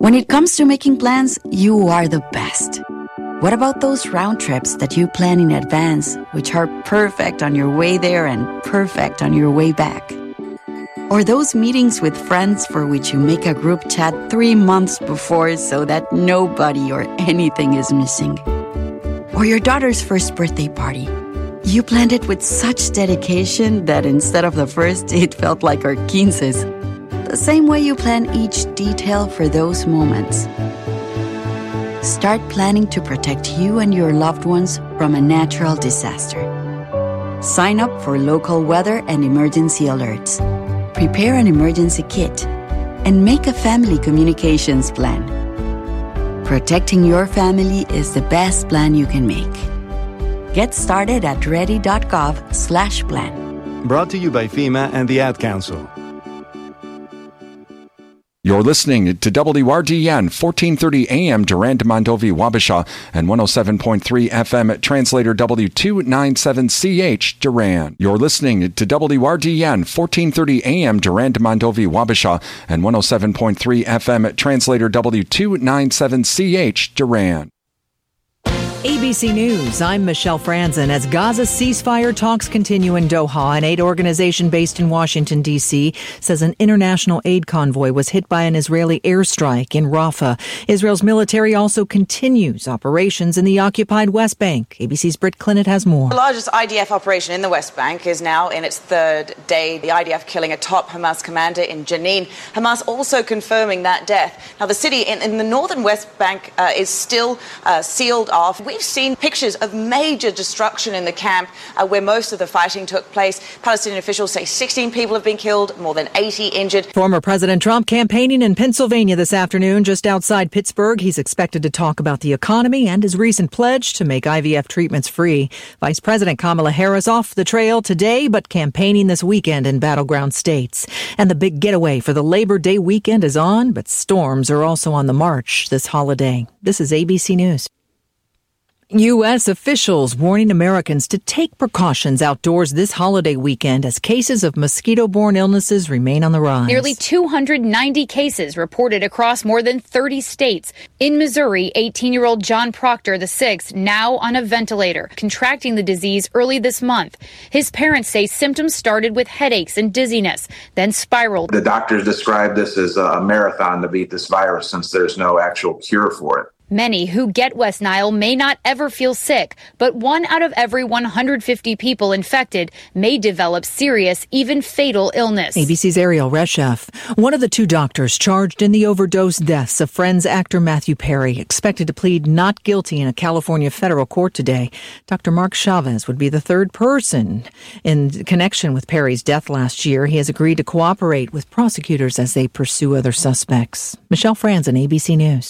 When it comes to making plans, you are the best. What about those round trips that you plan in advance, which are perfect on your way there and perfect on your way back? Or those meetings with friends for which you make a group chat 3 months before so that nobody or anything is missing? Or your daughter's first birthday party. You planned it with such dedication that instead of the first, it felt like our 15's. The same way you plan each detail for those moments. Start planning to protect you and your loved ones from a natural disaster. Sign up for local weather and emergency alerts. Prepare an emergency kit. And make a family communications plan. Protecting your family is the best plan you can make. Get started at ready.gov/plan. Brought to you by FEMA and the Ad Council. You're listening to WRDN 1430 AM Durand Mondovi Wabasha and 107.3 FM Translator W297CH Durand. You're listening to WRDN 1430 AM Durand Mondovi Wabasha and 107.3 FM Translator W297CH Durand. ABC News, I'm Michelle Franzen. As Gaza's ceasefire talks continue in Doha, an aid organization based in Washington, D.C., says an international aid convoy was hit by an Israeli airstrike in Rafah. Israel's military also continues operations in the occupied West Bank. ABC's Britt Clinton has more. The largest IDF operation in the West Bank is now in its third day. The IDF killing a top Hamas commander in Jenin. Hamas also confirming that death. Now, the city in the northern West Bank is still sealed off. We've seen pictures of major destruction in the camp where most of the fighting took place. Palestinian officials say 16 people have been killed, more than 80 injured. Former President Trump campaigning in Pennsylvania this afternoon, just outside Pittsburgh. He's expected to talk about the economy and his recent pledge to make IVF treatments free. Vice President Kamala Harris off the trail today, but campaigning this weekend in battleground states. And the big getaway for the Labor Day weekend is on, but storms are also on the march this holiday. This is ABC News. U.S. officials warning Americans to take precautions outdoors this holiday weekend as cases of mosquito-borne illnesses remain on the rise. Nearly 290 cases reported across more than 30 states. In Missouri, 18-year-old John Proctor VI, now on a ventilator, contracting the disease early this month. His parents say symptoms started with headaches and dizziness, then spiraled. The doctors describe this as a marathon to beat this virus since there's no actual cure for it. Many who get West Nile may not ever feel sick, but 1 out of every 150 people infected may develop serious, even fatal illness. ABC's Ariel Reshef. One of the 2 doctors charged in the overdose deaths of Friends actor Matthew Perry, expected to plead not guilty in a California federal court today. Dr. Mark Chavez would be the 3rd person in connection with Perry's death last year. He has agreed to cooperate with prosecutors as they pursue other suspects. Michelle Franzen, ABC News.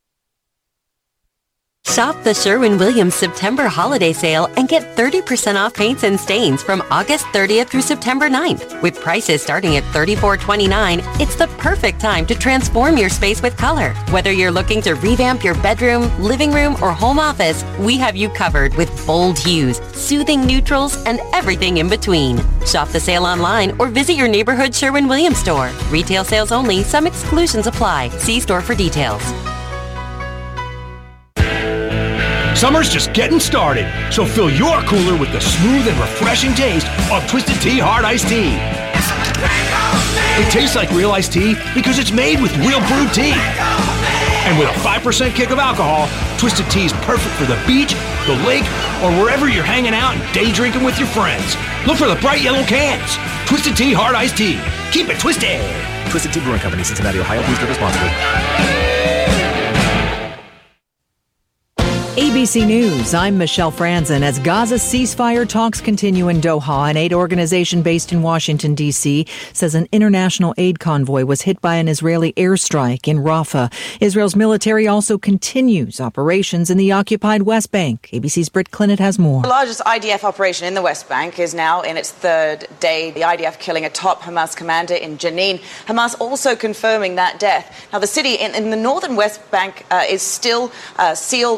Shop the Sherwin-Williams September holiday sale and get 30% off paints and stains from August 30th through September 9th. With prices starting at $34.29, it's the perfect time to transform your space with color. Whether you're looking to revamp your bedroom, living room, or home office, we have you covered with bold hues, soothing neutrals, and everything in between. Shop the sale online or visit your neighborhood Sherwin-Williams store. Retail sales only. Some exclusions apply. See store for details. Summer's just getting started, so fill your cooler with the smooth and refreshing taste of Twisted Tea Hard Iced Tea. It tastes like real iced tea because it's made with real brewed tea. And with a 5% kick of alcohol, Twisted Tea is perfect for the beach, the lake, or wherever you're hanging out and day drinking with your friends. Look for the bright yellow cans. Twisted Tea Hard Iced Tea. Keep it twisted. Twisted Tea Brewing Company, Cincinnati, Ohio. Please drink responsibly. ABC News, I'm Michelle Franzen. As Gaza's ceasefire talks continue in Doha, an aid organization based in Washington, D.C., says an international aid convoy was hit by an Israeli airstrike in Rafah. Israel's military also continues operations in the occupied West Bank. ABC's Britt Clinton has more. The largest IDF operation in the West Bank is now in its 3rd day. The IDF killing a top Hamas commander in Jenin. Hamas also confirming that death. Now, the city in the northern West Bank is still sealed off.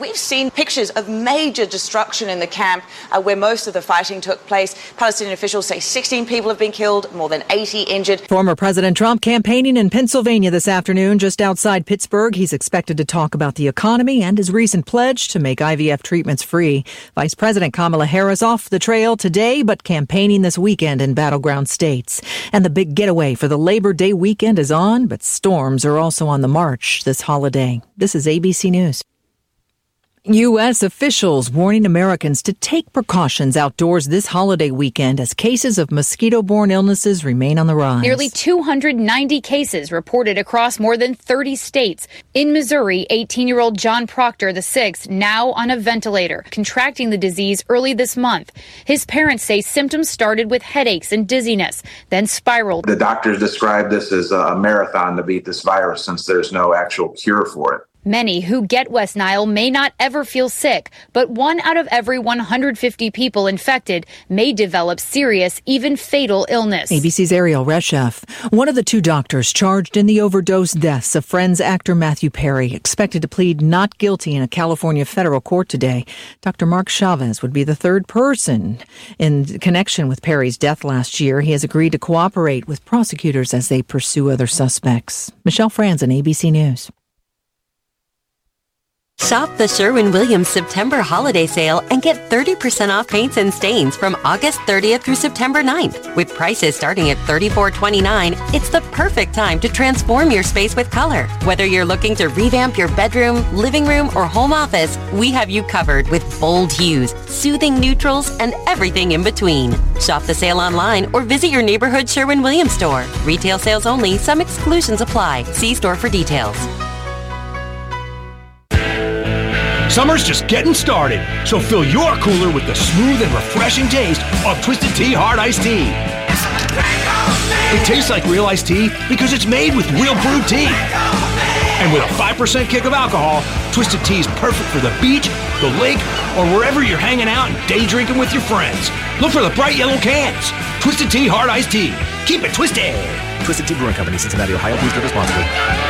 we've seen pictures of major destruction in the camp where most of the fighting took place. Palestinian officials say 16 people have been killed, more than 80 injured. Former President Trump campaigning in Pennsylvania this afternoon, just outside Pittsburgh. He's expected to talk about the economy and his recent pledge to make IVF treatments free. Vice President Kamala Harris off the trail today, but campaigning this weekend in battleground states. And the big getaway for the Labor Day weekend is on, but storms are also on the march this holiday. This is ABC News. U.S. officials warning Americans to take precautions outdoors this holiday weekend as cases of mosquito-borne illnesses remain on the rise. Nearly 290 cases reported across more than 30 states. In Missouri, 18-year-old John Proctor VI, now on a ventilator, contracting the disease early this month. His parents say symptoms started with headaches and dizziness, then spiraled. The doctors describe this as a marathon to beat this virus since there's no actual cure for it. Many who get West Nile may not ever feel sick, but 1 out of every 150 people infected may develop serious, even fatal illness. ABC's Ariel Reshef. One of the 2 doctors charged in the overdose deaths of Friends actor Matthew Perry, expected to plead not guilty in a California federal court today. Dr. Mark Chavez would be the 3rd person in connection with Perry's death last year. He has agreed to cooperate with prosecutors as they pursue other suspects. Michelle Franzen, ABC News. Shop the Sherwin-Williams September holiday sale and get 30% off paints and stains from August 30th through September 9th. With prices starting at $34.29, it's the perfect time to transform your space with color. Whether you're looking to revamp your bedroom, living room, or home office, we have you covered with bold hues, soothing neutrals, and everything in between. Shop the sale online or visit your neighborhood Sherwin-Williams store. Retail sales only. Some exclusions apply. See store for details. Summer's just getting started, so fill your cooler with the smooth and refreshing taste of Twisted Tea Hard Iced Tea. It tastes like real iced tea because it's made with real brewed tea. And with a 5% kick of alcohol, Twisted Tea is perfect for the beach, the lake, or wherever you're hanging out and day drinking with your friends. Look for the bright yellow cans. Twisted Tea Hard Iced Tea. Keep it twisted. Twisted Tea Brewing Company, Cincinnati, Ohio. Please drink responsibly.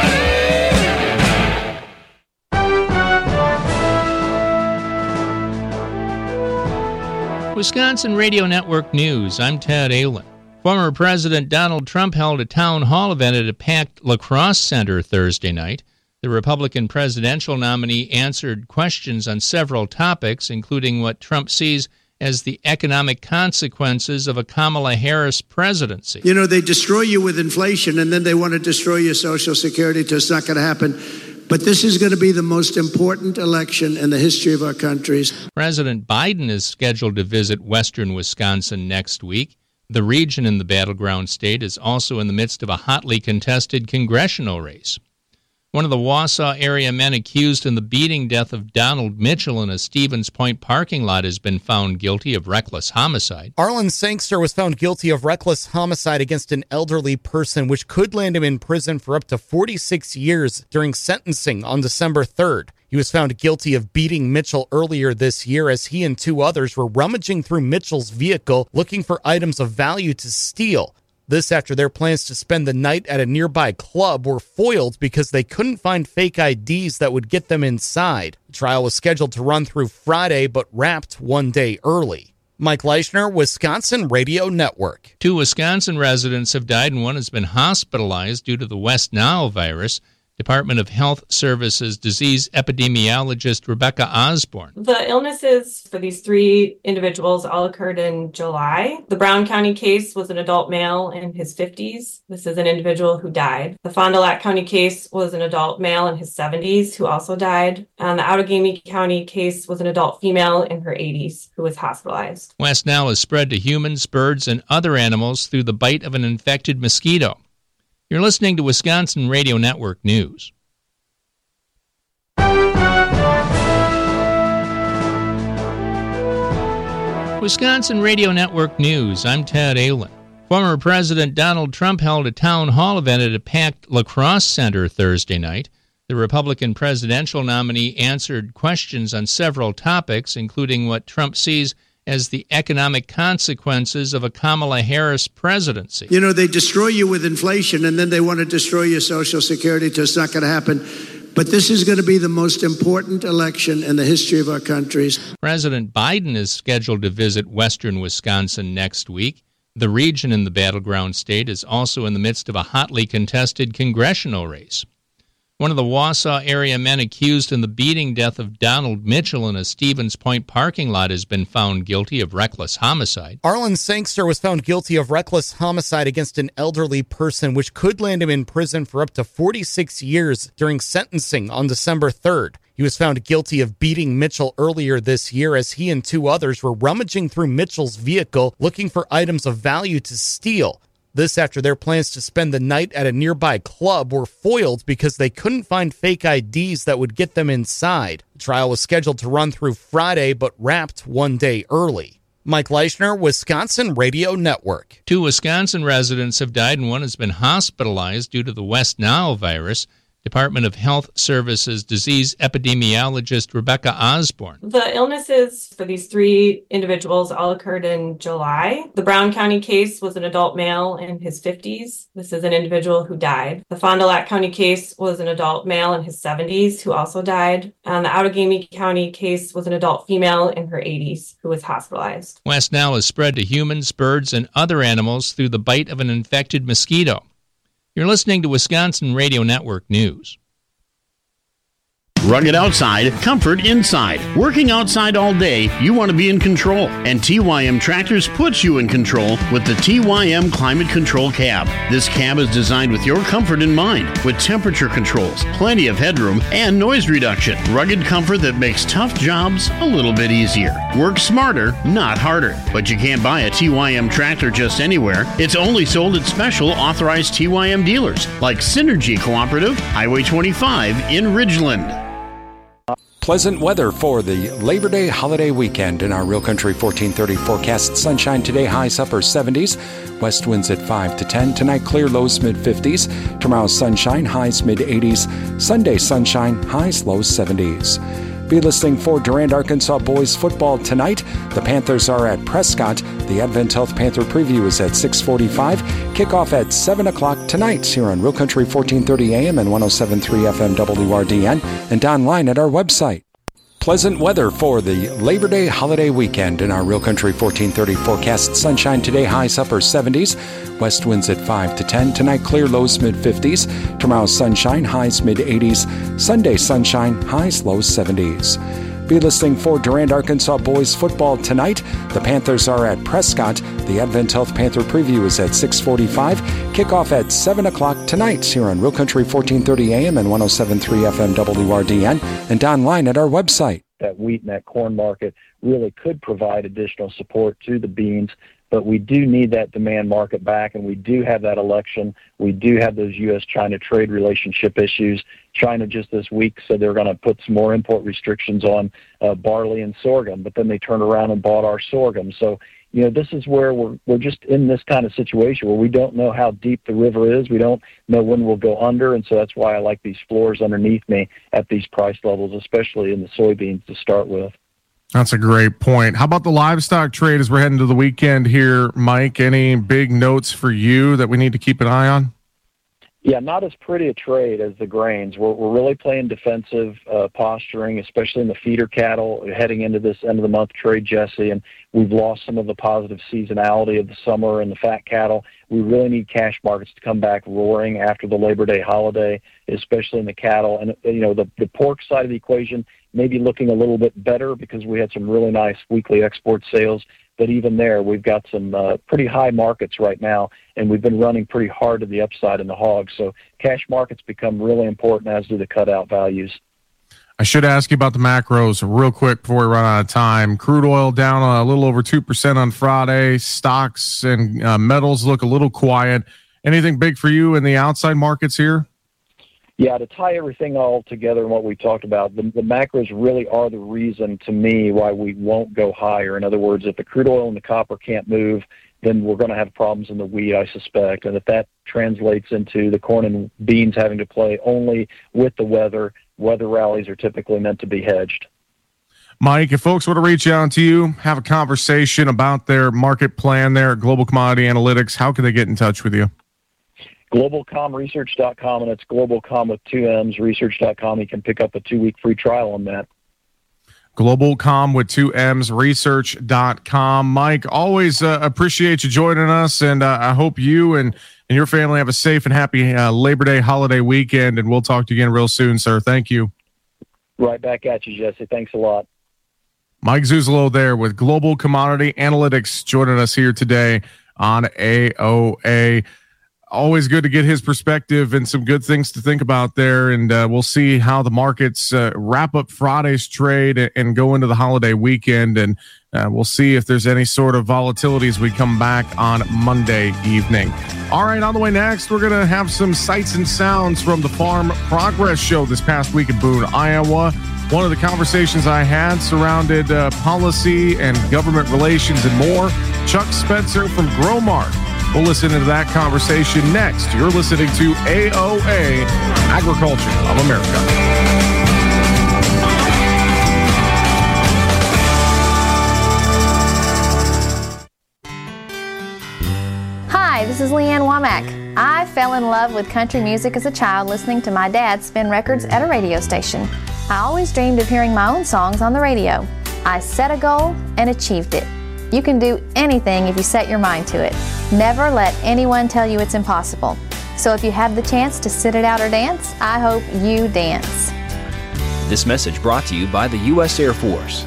Wisconsin Radio Network News. I'm Ted Allen. Former President Donald Trump held a town hall event at a packed La Crosse Center Thursday night. The Republican presidential nominee answered questions on several topics, including what Trump sees as the economic consequences of a Kamala Harris presidency. You know, they destroy you with inflation, and then they want to destroy your Social Security. It's not going to happen. But this is going to be the most important election in the history of our country. President Biden is scheduled to visit western Wisconsin next week. The region in the battleground state is also in the midst of a hotly contested congressional race. One of the Wausau area men accused in the beating death of Donald Mitchell in a Stevens Point parking lot has been found guilty of reckless homicide. Arlen Sangster was found guilty of reckless homicide against an elderly person, which could land him in prison for up to 46 years during sentencing on December 3rd. He was found guilty of beating Mitchell earlier this year as he and 2 others were rummaging through Mitchell's vehicle looking for items of value to steal. This after their plans to spend the night at a nearby club were foiled because they couldn't find fake IDs that would get them inside. The trial was scheduled to run through Friday, but wrapped 1 day early. Mike Leischner, Wisconsin Radio Network. 2 Wisconsin residents have died and 1 has been hospitalized due to the West Nile virus. Department of Health Services disease epidemiologist Rebecca Osborne. The illnesses for these 3 individuals all occurred in July. The Brown County case was an adult male in his 50s. This is an individual who died. The Fond du Lac County case was an adult male in his 70s who also died. And the Outagamie County case was an adult female in her 80s who was hospitalized. West Nile is spread to humans, birds, and other animals through the bite of an infected mosquito. You're listening to Wisconsin Radio Network News. Wisconsin Radio Network News. I'm Ted Allen. Former President Donald Trump held a town hall event at a packed La Crosse Center Thursday night. The Republican presidential nominee answered questions on several topics, including what Trump sees as the economic consequences of a Kamala Harris presidency. You know, they destroy you with inflation, and then they want to destroy your Social Security. It's not going to happen. But this is going to be the most important election in the history of our country. President Biden is scheduled to visit western Wisconsin next week. The region in the battleground state is also in the midst of a hotly contested congressional race. One of the Wausau area men accused in the beating death of Donald Mitchell in a Stevens Point parking lot has been found guilty of reckless homicide. Arlen Sangster was found guilty of reckless homicide against an elderly person, which could land him in prison for up to 46 years during sentencing on December 3rd. He was found guilty of beating Mitchell earlier this year as he and two others were rummaging through Mitchell's vehicle looking for items of value to steal. This after their plans to spend the night at a nearby club were foiled because they couldn't find fake IDs that would get them inside. The trial was scheduled to run through Friday, but wrapped one day early. Mike Leischner, Wisconsin Radio Network. 2 Wisconsin residents have died and one has been hospitalized due to the West Nile virus. Department of Health Services disease epidemiologist Rebecca Osborne. The illnesses for these 3 individuals all occurred in July. The Brown County case was an adult male in his 50s. This is an individual who died. The Fond du Lac County case was an adult male in his 70s who also died. And the Outagamie County case was an adult female in her 80s who was hospitalized. West Nile is spread to humans, birds, and other animals through the bite of an infected mosquito. You're listening to Wisconsin Radio Network News. Rugged outside, comfort inside. Working outside all day, you want to be in control. And TYM Tractors puts you in control with the TYM Climate Control Cab. This cab is designed with your comfort in mind, with temperature controls, plenty of headroom, and noise reduction. Rugged comfort that makes tough jobs a little bit easier. Work smarter, not harder. But you can't buy a TYM tractor just anywhere. It's only sold at special authorized TYM dealers, like Synergy Cooperative, Highway 25 in Ridgeland. Pleasant weather for the Labor Day holiday weekend in our Real Country 1430 forecast. Sunshine today, highs upper 70s. West winds at 5 to 10. Tonight, clear, lows mid-50s. Tomorrow, sunshine, highs mid-80s. Sunday, sunshine, highs, lows 70s. Be listening for Durand, Arkansas boys football tonight. The Panthers are at Prescott. The Advent Health Panther preview is at 6:45. Kickoff at 7 o'clock tonight here on Real Country 1430 AM and 107.3 FM WRDN and online at our website. Pleasant weather for the Labor Day holiday weekend in our Real Country 1430 forecast. Sunshine today, highs upper 70s. West winds at 5 to 10. Tonight, clear, lows mid-50s. Tomorrow, sunshine, highs mid-80s. Sunday, sunshine, highs, lows 70s. Be listening for Durand, Arkansas boys football tonight. The Panthers are at Prescott. The Advent Health Panther preview is at 6:45. Kickoff at 7 o'clock tonight here on Real Country 1430 AM and 107.3 FM WRDN and online at our website. That wheat and that corn market really could provide additional support to the beans, but we do need that demand market back, and we do have that election. We do have those U.S.-China trade relationship issues. China just this week said they're going to put some more import restrictions on barley and sorghum, but then they turned around and bought our sorghum. So, you know, this is where we're just in this kind of situation where we don't know how deep the river is. We don't know when we'll go under, and so that's why I like these floors underneath me at these price levels, especially in the soybeans to start with. That's a great point. How about the livestock trade as we're heading to the weekend here, Mike? Any big notes for you that we need to keep an eye on? Yeah, not as pretty a trade as the grains. We're really playing defensive posturing, especially in the feeder cattle heading into this end of the month trade, Jesse, and we've lost some of the positive seasonality of the summer and the fat cattle. We really need cash markets to come back roaring after the Labor Day holiday, especially in the cattle. And, you know, the pork side of the equation may be looking a little bit better because we had some really nice weekly export sales. But even there, we've got some pretty high markets right now, and we've been running pretty hard to the upside in the hogs. So cash markets become really important, as do the cutout values. I should ask you about the macros real quick before we run out of time. Crude oil down a little over 2% on Friday. Stocks and metals look a little quiet. Anything big for you in the outside markets here? Yeah, to tie everything all together and what we talked about, the macros really are the reason to me why we won't go higher. In other words, if the crude oil and the copper can't move, then we're going to have problems in the wheat, I suspect. And if that translates into the corn and beans having to play only with the weather rallies are typically meant to be hedged. Mike, if folks were to reach out to you, have a conversation about their market plan there at Global Commodity Analytics, how can they get in touch with you? globalcomresearch.com, and it's globalcom with 2 M's, research.com. You can pick up a 2-week free trial on that. Globalcom with 2 M's, research.com. Mike, always appreciate you joining us, and I hope you and your family have a safe and happy Labor Day holiday weekend, and we'll talk to you again real soon, sir. Thank you. Right back at you, Jesse. Thanks a lot. Mike Zuzolo there with Global Commodity Analytics joining us here today on AOA. Always good to get his perspective and some good things to think about there. And we'll see how the markets wrap up Friday's trade and go into the holiday weekend. And we'll see if there's any sort of volatility as we come back on Monday evening. All right, on the way next, we're going to have some sights and sounds from the Farm Progress Show this past week in Boone, Iowa. One of the conversations I had surrounded policy and government relations and more. Chuck Spencer from Growmark. We'll listen to that conversation next. You're listening to AOA, Agriculture of America. Hi, this is Leanne Womack. I fell in love with country music as a child listening to my dad spin records at a radio station. I always dreamed of hearing my own songs on the radio. I set a goal and achieved it. You can do anything if you set your mind to it. Never let anyone tell you it's impossible. So if you have the chance to sit it out or dance, I hope you dance. This message brought to you by the U.S. Air Force.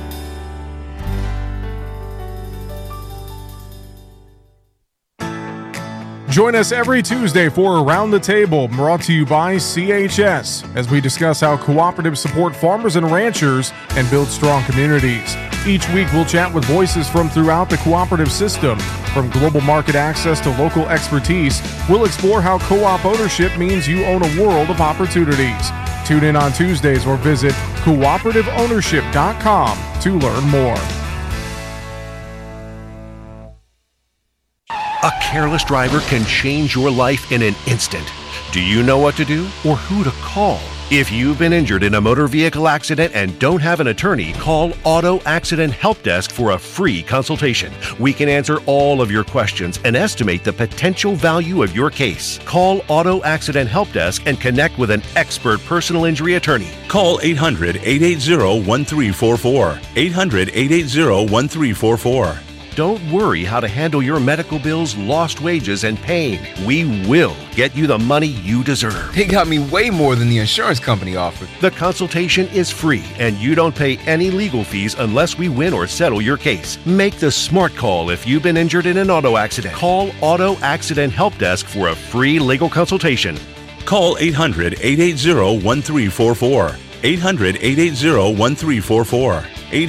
Join us every Tuesday for Around the Table, brought to you by CHS, as we discuss how cooperatives support farmers and ranchers and build strong communities. Each week, we'll chat with voices from throughout the cooperative system. From global market access to local expertise, we'll explore how co-op ownership means you own a world of opportunities. Tune in on Tuesdays or visit cooperativeownership.com to learn more. A careless driver can change your life in an instant. Do you know what to do or who to call? If you've been injured in a motor vehicle accident and don't have an attorney, call Auto Accident Help Desk for a free consultation. We can answer all of your questions and estimate the potential value of your case. Call Auto Accident Help Desk and connect with an expert personal injury attorney. Call 800-880-1344. 800-880-1344. Don't worry how to handle your medical bills, lost wages, and pain. We will get you the money you deserve. They got me way more than the insurance company offered. The consultation is free, and you don't pay any legal fees unless we win or settle your case. Make the smart call if you've been injured in an auto accident. Call Auto Accident Help Desk for a free legal consultation. Call 800-880-1344. 800-880-1344.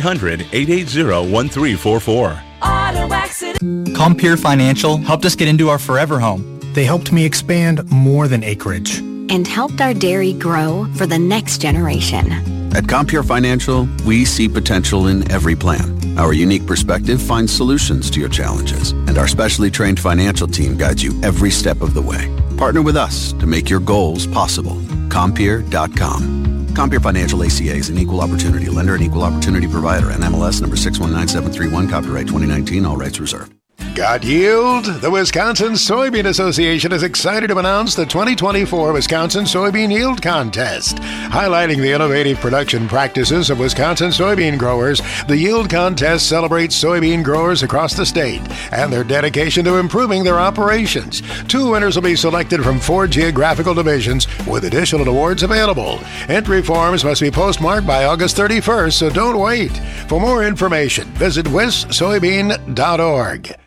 800-880-1344. Auto accident. Compeer Financial helped us get into our forever home. They helped me expand more than acreage. And helped our dairy grow for the next generation. At Compeer Financial, we see potential in every plan. Our unique perspective finds solutions to your challenges, and our specially trained financial team guides you every step of the way. Partner with us to make your goals possible. Compeer.com. Compeer Financial ACA is an equal opportunity lender and equal opportunity provider. NMLS number 619731, copyright 2019, all rights reserved. Got yield? The Wisconsin Soybean Association is excited to announce the 2024 Wisconsin Soybean Yield Contest. Highlighting the innovative production practices of Wisconsin soybean growers, the Yield Contest celebrates soybean growers across the state and their dedication to improving their operations. 2 winners will be selected from 4 geographical divisions with additional awards available. Entry forms must be postmarked by August 31st, so don't wait. For more information, visit wissoybean.org.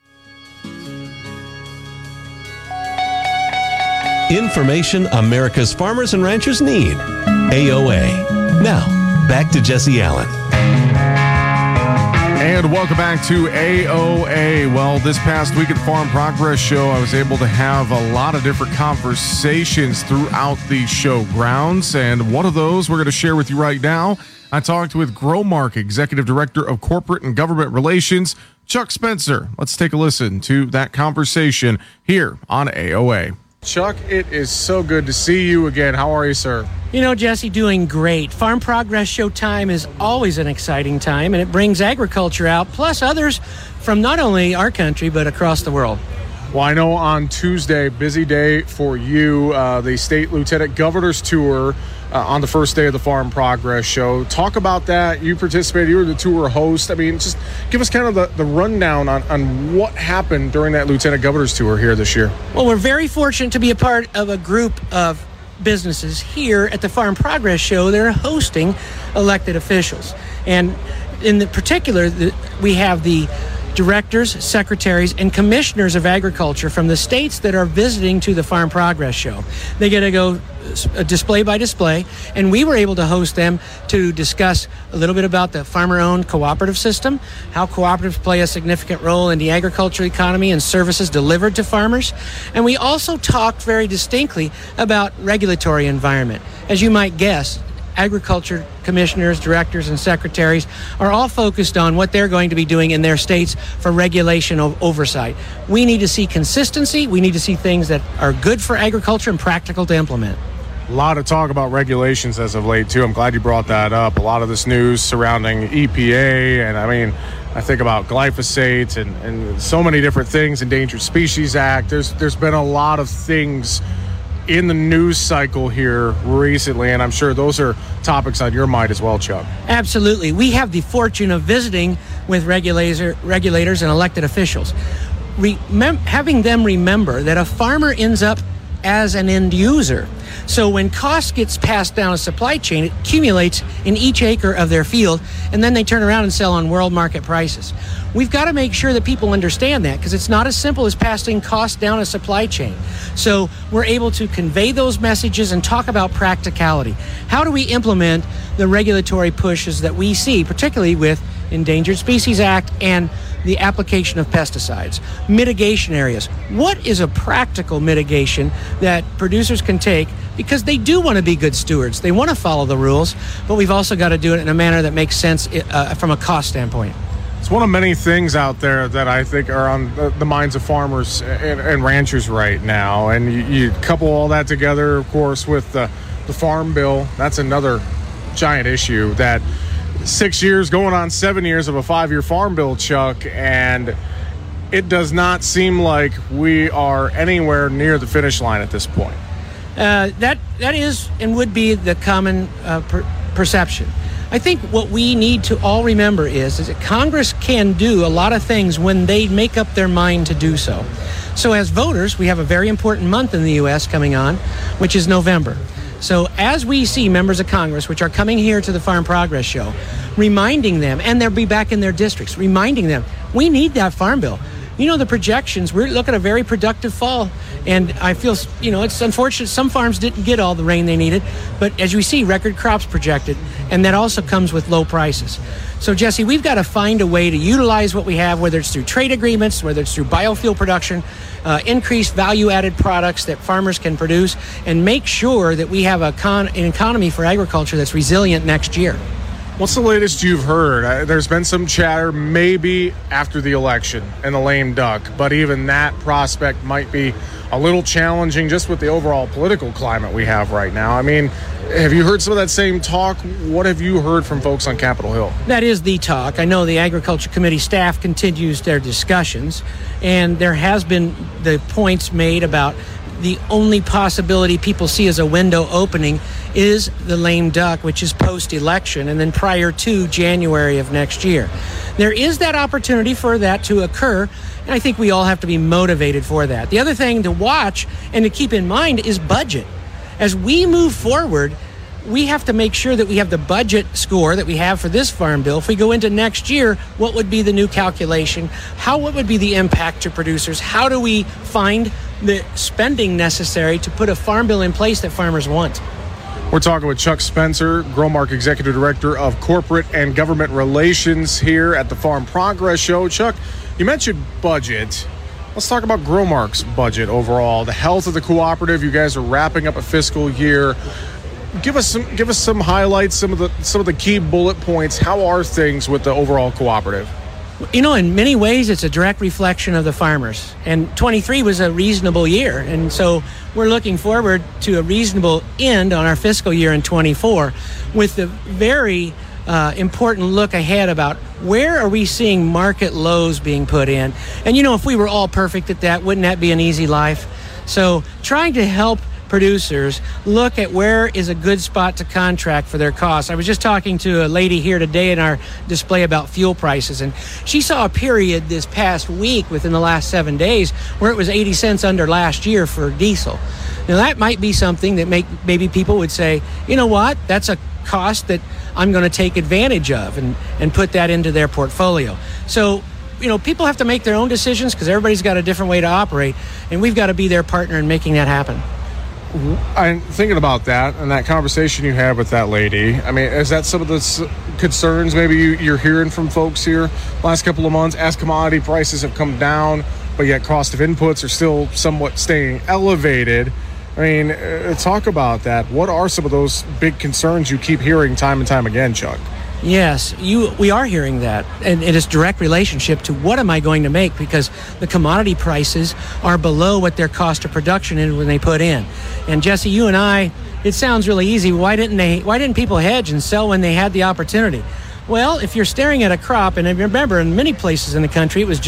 Information America's farmers and ranchers need. AOA. Now, back to Jesse Allen. And welcome back to AOA. Well, this past week at the Farm Progress Show, I was able to have a lot of different conversations throughout the show grounds. And one of those we're going to share with you right now. I talked with Growmark Executive Director of Corporate and Government Relations, Chuck Spencer. Let's take a listen to that conversation here on AOA. Chuck, it is so good to see you again. How are you, sir? You know, Jesse, doing great. Farm Progress Show time is always an exciting time, and it brings agriculture out, plus others from not only our country, but across the world. Well, I know on Tuesday, busy day for you, the state lieutenant governor's tour on the first day of the Farm Progress Show. Talk about that. You participated. You were the tour host. I mean, just give us kind of the rundown on what happened during that lieutenant governor's tour here this year. Well, we're very fortunate to be a part of a group of businesses here at the Farm Progress Show that are hosting elected officials. And in the particular, we have the directors, secretaries, and commissioners of agriculture from the states that are visiting to the Farm Progress Show. They get to go display by display, and we were able to host them to discuss a little bit about the farmer-owned cooperative system, how cooperatives play a significant role in the agriculture economy and services delivered to farmers. And we also talked very distinctly about regulatory environment. As you might guess, agriculture commissioners, directors, and secretaries are all focused on what they're going to be doing in their states for regulation oversight. We need to see consistency. We need to see things that are good for agriculture and practical to implement. A lot of talk about regulations as of late, too. I'm glad you brought that up. A lot of this news surrounding EPA, and I mean, I think about glyphosate and so many different things, Endangered Species Act. There's been a lot of things in the news cycle here recently, and I'm sure those are topics on your mind as well, Chuck. Absolutely. We have the fortune of visiting with regulators and elected officials, having them remember that a farmer ends up as an end user. So when cost gets passed down a supply chain, it accumulates in each acre of their field, and then they turn around and sell on world market prices. We've got to make sure that people understand that, because it's not as simple as passing costs down a supply chain. So we're able to convey those messages and talk about practicality. How do we implement the regulatory pushes that we see, particularly with Endangered Species Act and the application of pesticides? Mitigation areas. What is a practical mitigation that producers can take, because they do want to be good stewards. They want to follow the rules, but we've also got to do it in a manner that makes sense from a cost standpoint. It's one of many things out there that I think are on the minds of farmers and ranchers right now. And you couple all that together, of course, with the Farm Bill. That's another giant issue. That 6 years going on 7 years of a 5-year Farm Bill, Chuck, and it does not seem like we are anywhere near the finish line at this point. That is and would be the common perception. I think what we need to all remember is that Congress can do a lot of things when they make up their mind to do so. So as voters, we have a very important month in the U.S. coming on, which is November. So as we see members of Congress, which are coming here to the Farm Progress Show, reminding them, and they'll be back in their districts, reminding them, we need that Farm Bill. You know, the projections, we're looking at a very productive fall. And I feel, it's unfortunate some farms didn't get all the rain they needed. But as we see, record crops projected. And that also comes with low prices. So, Jesse, we've got to find a way to utilize what we have, whether it's through trade agreements, whether it's through biofuel production, increased value-added products that farmers can produce, and make sure that we have an economy for agriculture that's resilient next year. What's the latest you've heard? There's been some chatter maybe after the election and the lame duck, but even that prospect might be a little challenging just with the overall political climate we have right now. I mean, have you heard some of that same talk? What have you heard from folks on Capitol Hill? That is the talk. I know the Agriculture Committee staff continues their discussions, and there has been the points made about the only possibility people see as a window opening is the lame duck, which is post-election and then prior to January of next year. There is that opportunity for that to occur, and I think we all have to be motivated for that. The other thing to watch and to keep in mind is budget. As we move forward, we have to make sure that we have the budget score that we have for this Farm Bill. If we go into next year, what would be the new calculation? What would be the impact to producers? How do we find the spending necessary to put a Farm Bill in place that farmers want? We're talking with Chuck Spencer, Growmark Executive Director of Corporate and Government Relations here at the Farm Progress Show. Chuck, you mentioned budget. Let's talk about Growmark's budget overall, the health of the cooperative. You guys are wrapping up a fiscal year. Give us some highlights, some of the key bullet points. How are things with the overall cooperative? You know, in many ways, it's a direct reflection of the farmers. And 23 was a reasonable year. And so we're looking forward to a reasonable end on our fiscal year in 24 with the very important look ahead about where are we seeing market lows being put in. And, if we were all perfect at that, wouldn't that be an easy life? So trying to help producers look at where is a good spot to contract for their costs. I was just talking to a lady here today in our display about fuel prices, and she saw a period this past week within the last 7 days where it was 80 cents under last year for diesel. Now that might be something that maybe people would say, you know what, that's a cost that I'm going to take advantage of and put that into their portfolio. So people have to make their own decisions because everybody's got a different way to operate, and we've got to be their partner in making that happen. I'm thinking about that and that conversation you had with that lady. I mean, is that some of the concerns maybe you're hearing from folks here last couple of months as commodity prices have come down, but yet cost of inputs are still somewhat staying elevated? I mean, talk about that. What are some of those big concerns you keep hearing time and time again, Chuck? Yes, we are hearing that, and it is direct relationship to what am I going to make, because the commodity prices are below what their cost of production is when they put in. And Jesse, you and I, it sounds really easy. Why didn't people hedge and sell when they had the opportunity? Well, if you're staring at a crop, and remember, in many places in the country, it was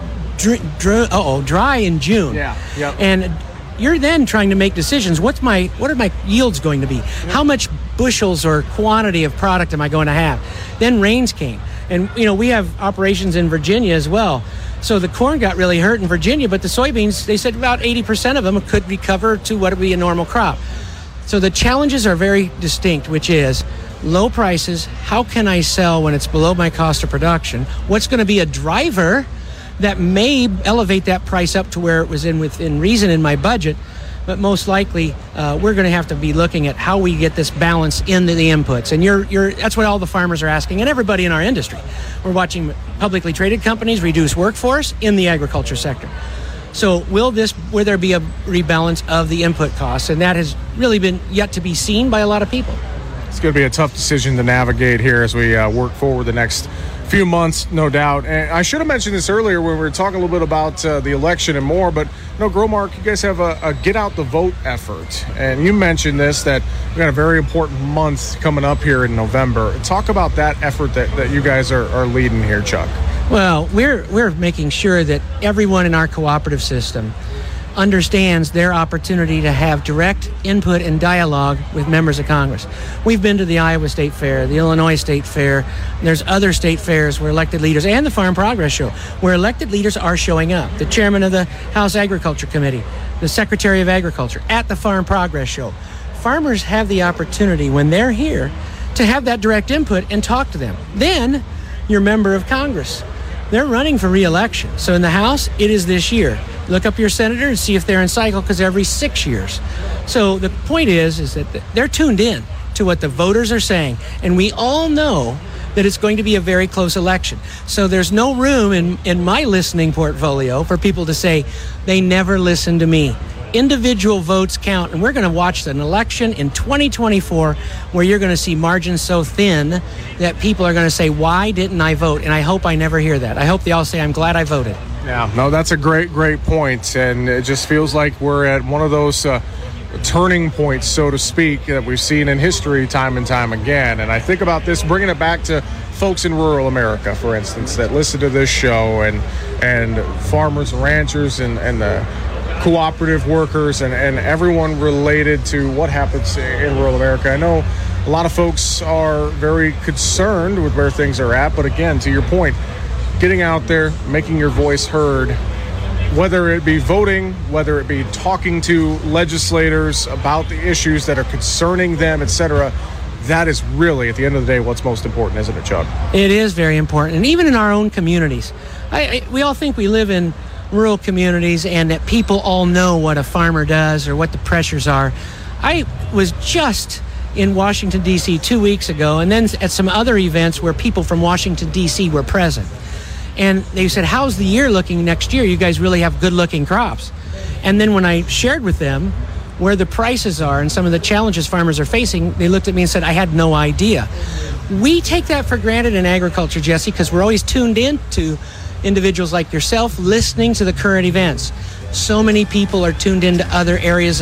dry in June. Yeah. Yep. And you're then trying to make decisions. What are my yields going to be? How much bushels or quantity of product am I going to have? Then rains came. And, we have operations in Virginia as well. So the corn got really hurt in Virginia, but the soybeans, they said about 80% of them could recover to what would be a normal crop. So the challenges are very distinct, which is low prices. How can I sell when it's below my cost of production? What's going to be a driver that may elevate that price up to where it was within reason in my budget, but most likely we're going to have to be looking at how we get this balance into the inputs. And that's what all the farmers are asking, and everybody in our industry. We're watching publicly traded companies reduce workforce in the agriculture sector. So will there be a rebalance of the input costs? And that has really been yet to be seen by a lot of people. It's going to be a tough decision to navigate here as we work forward the next few months, no doubt. And I should have mentioned this earlier when we were talking a little bit about the election and more, but Growmark, you guys have a get out the vote effort. And you mentioned this, that we got a very important month coming up here in November. Talk about that effort that you guys are leading here, Chuck. Well, we're making sure that everyone in our cooperative system understands their opportunity to have direct input and dialogue with members of Congress. We've been to the Iowa State Fair, the Illinois State Fair. There's other state fairs where elected leaders, and the Farm Progress Show, where elected leaders are showing up. The chairman of the House Agriculture Committee, the Secretary of Agriculture, at the Farm Progress Show. Farmers have the opportunity when they're here to have that direct input and talk to them. Then, your member of Congress. They're running for re-election. So in the House, it is this year. Look up your senator and see if they're in cycle, because every 6 years. So the point is that they're tuned in to what the voters are saying. And we all know that it's going to be a very close election. So there's no room in my listening portfolio for people to say, they never listen to me. Individual votes count, and we're going to watch an election in 2024 where you're going to see margins so thin that people are going to say, why didn't I vote? And I hope I never hear that. I hope they all say, I'm glad I voted. Yeah, no, that's a great point. And it just feels like we're at one of those turning points, so to speak, that we've seen in history time and time again. And I think about this, bringing it back to folks in rural America, for instance, that listen to this show, and farmers, ranchers, and the cooperative workers, and everyone related to what happens in rural America. I know a lot of folks are very concerned with where things are at, but again, to your point, getting out there, making your voice heard, whether it be voting, whether it be talking to legislators about the issues that are concerning them, etc., that is really, at the end of the day, what's most important, isn't it, Chuck? It is very important. And even in our own communities, we all think we live in rural communities and that people all know what a farmer does or what the pressures are. I was just in Washington, D.C. 2 weeks ago, and then at some other events where people from Washington, D.C. were present. And they said, how's the year looking next year? You guys really have good-looking crops. And then when I shared with them where the prices are and some of the challenges farmers are facing, they looked at me and said, I had no idea. We take that for granted in agriculture, Jesse, because we're always tuned in to individuals like yourself listening to the current events. So many people are tuned into other areas of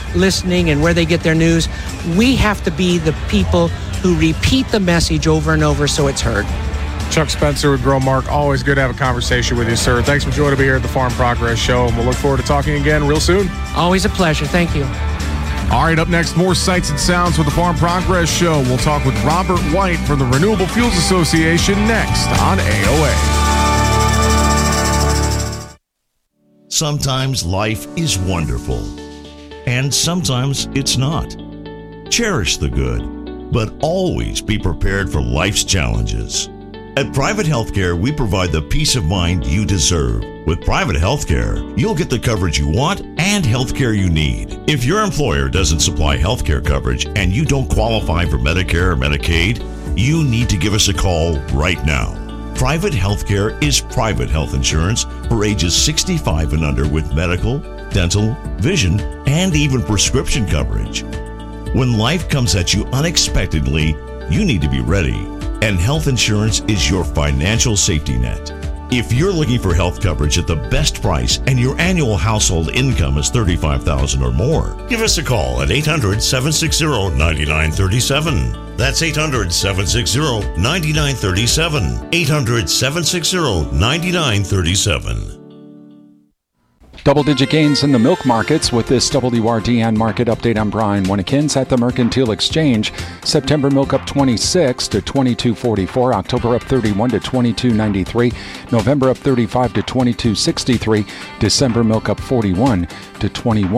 listening and where they get their news. We have to be the people who repeat the message over and over so it's heard. Chuck Spencer with Growmark. Always good to have a conversation with you, sir. Thanks for joining me here at the Farm Progress Show, and we'll look forward to talking again real soon. Always a pleasure. Thank you. All right, up next, more sights and sounds with the Farm Progress Show. We'll talk with Robert White from the Renewable Fuels Association next on AOA. Sometimes life is wonderful, and sometimes it's not. Cherish the good, but always be prepared for life's challenges. At Private Healthcare, we provide the peace of mind you deserve. With Private Healthcare, you'll get the coverage you want and healthcare you need. If your employer doesn't supply healthcare coverage and you don't qualify for Medicare or Medicaid, you need to give us a call right now. Private Healthcare is private health insurance for ages 65 and under with medical, dental, vision, and even prescription coverage. When life comes at you unexpectedly, you need to be ready. And health insurance is your financial safety net. If you're looking for health coverage at the best price and your annual household income is $35,000 or more, give us a call at 800-760-9937. That's 800-760-9937. 800-760-9937. Double-digit gains in the milk markets with this WRDN market update. I'm Brian Winnekins at the Mercantile Exchange. September milk up 26 to 22.44. October up 31 to 22.93. November up 35 to 22.63. December milk up 41 to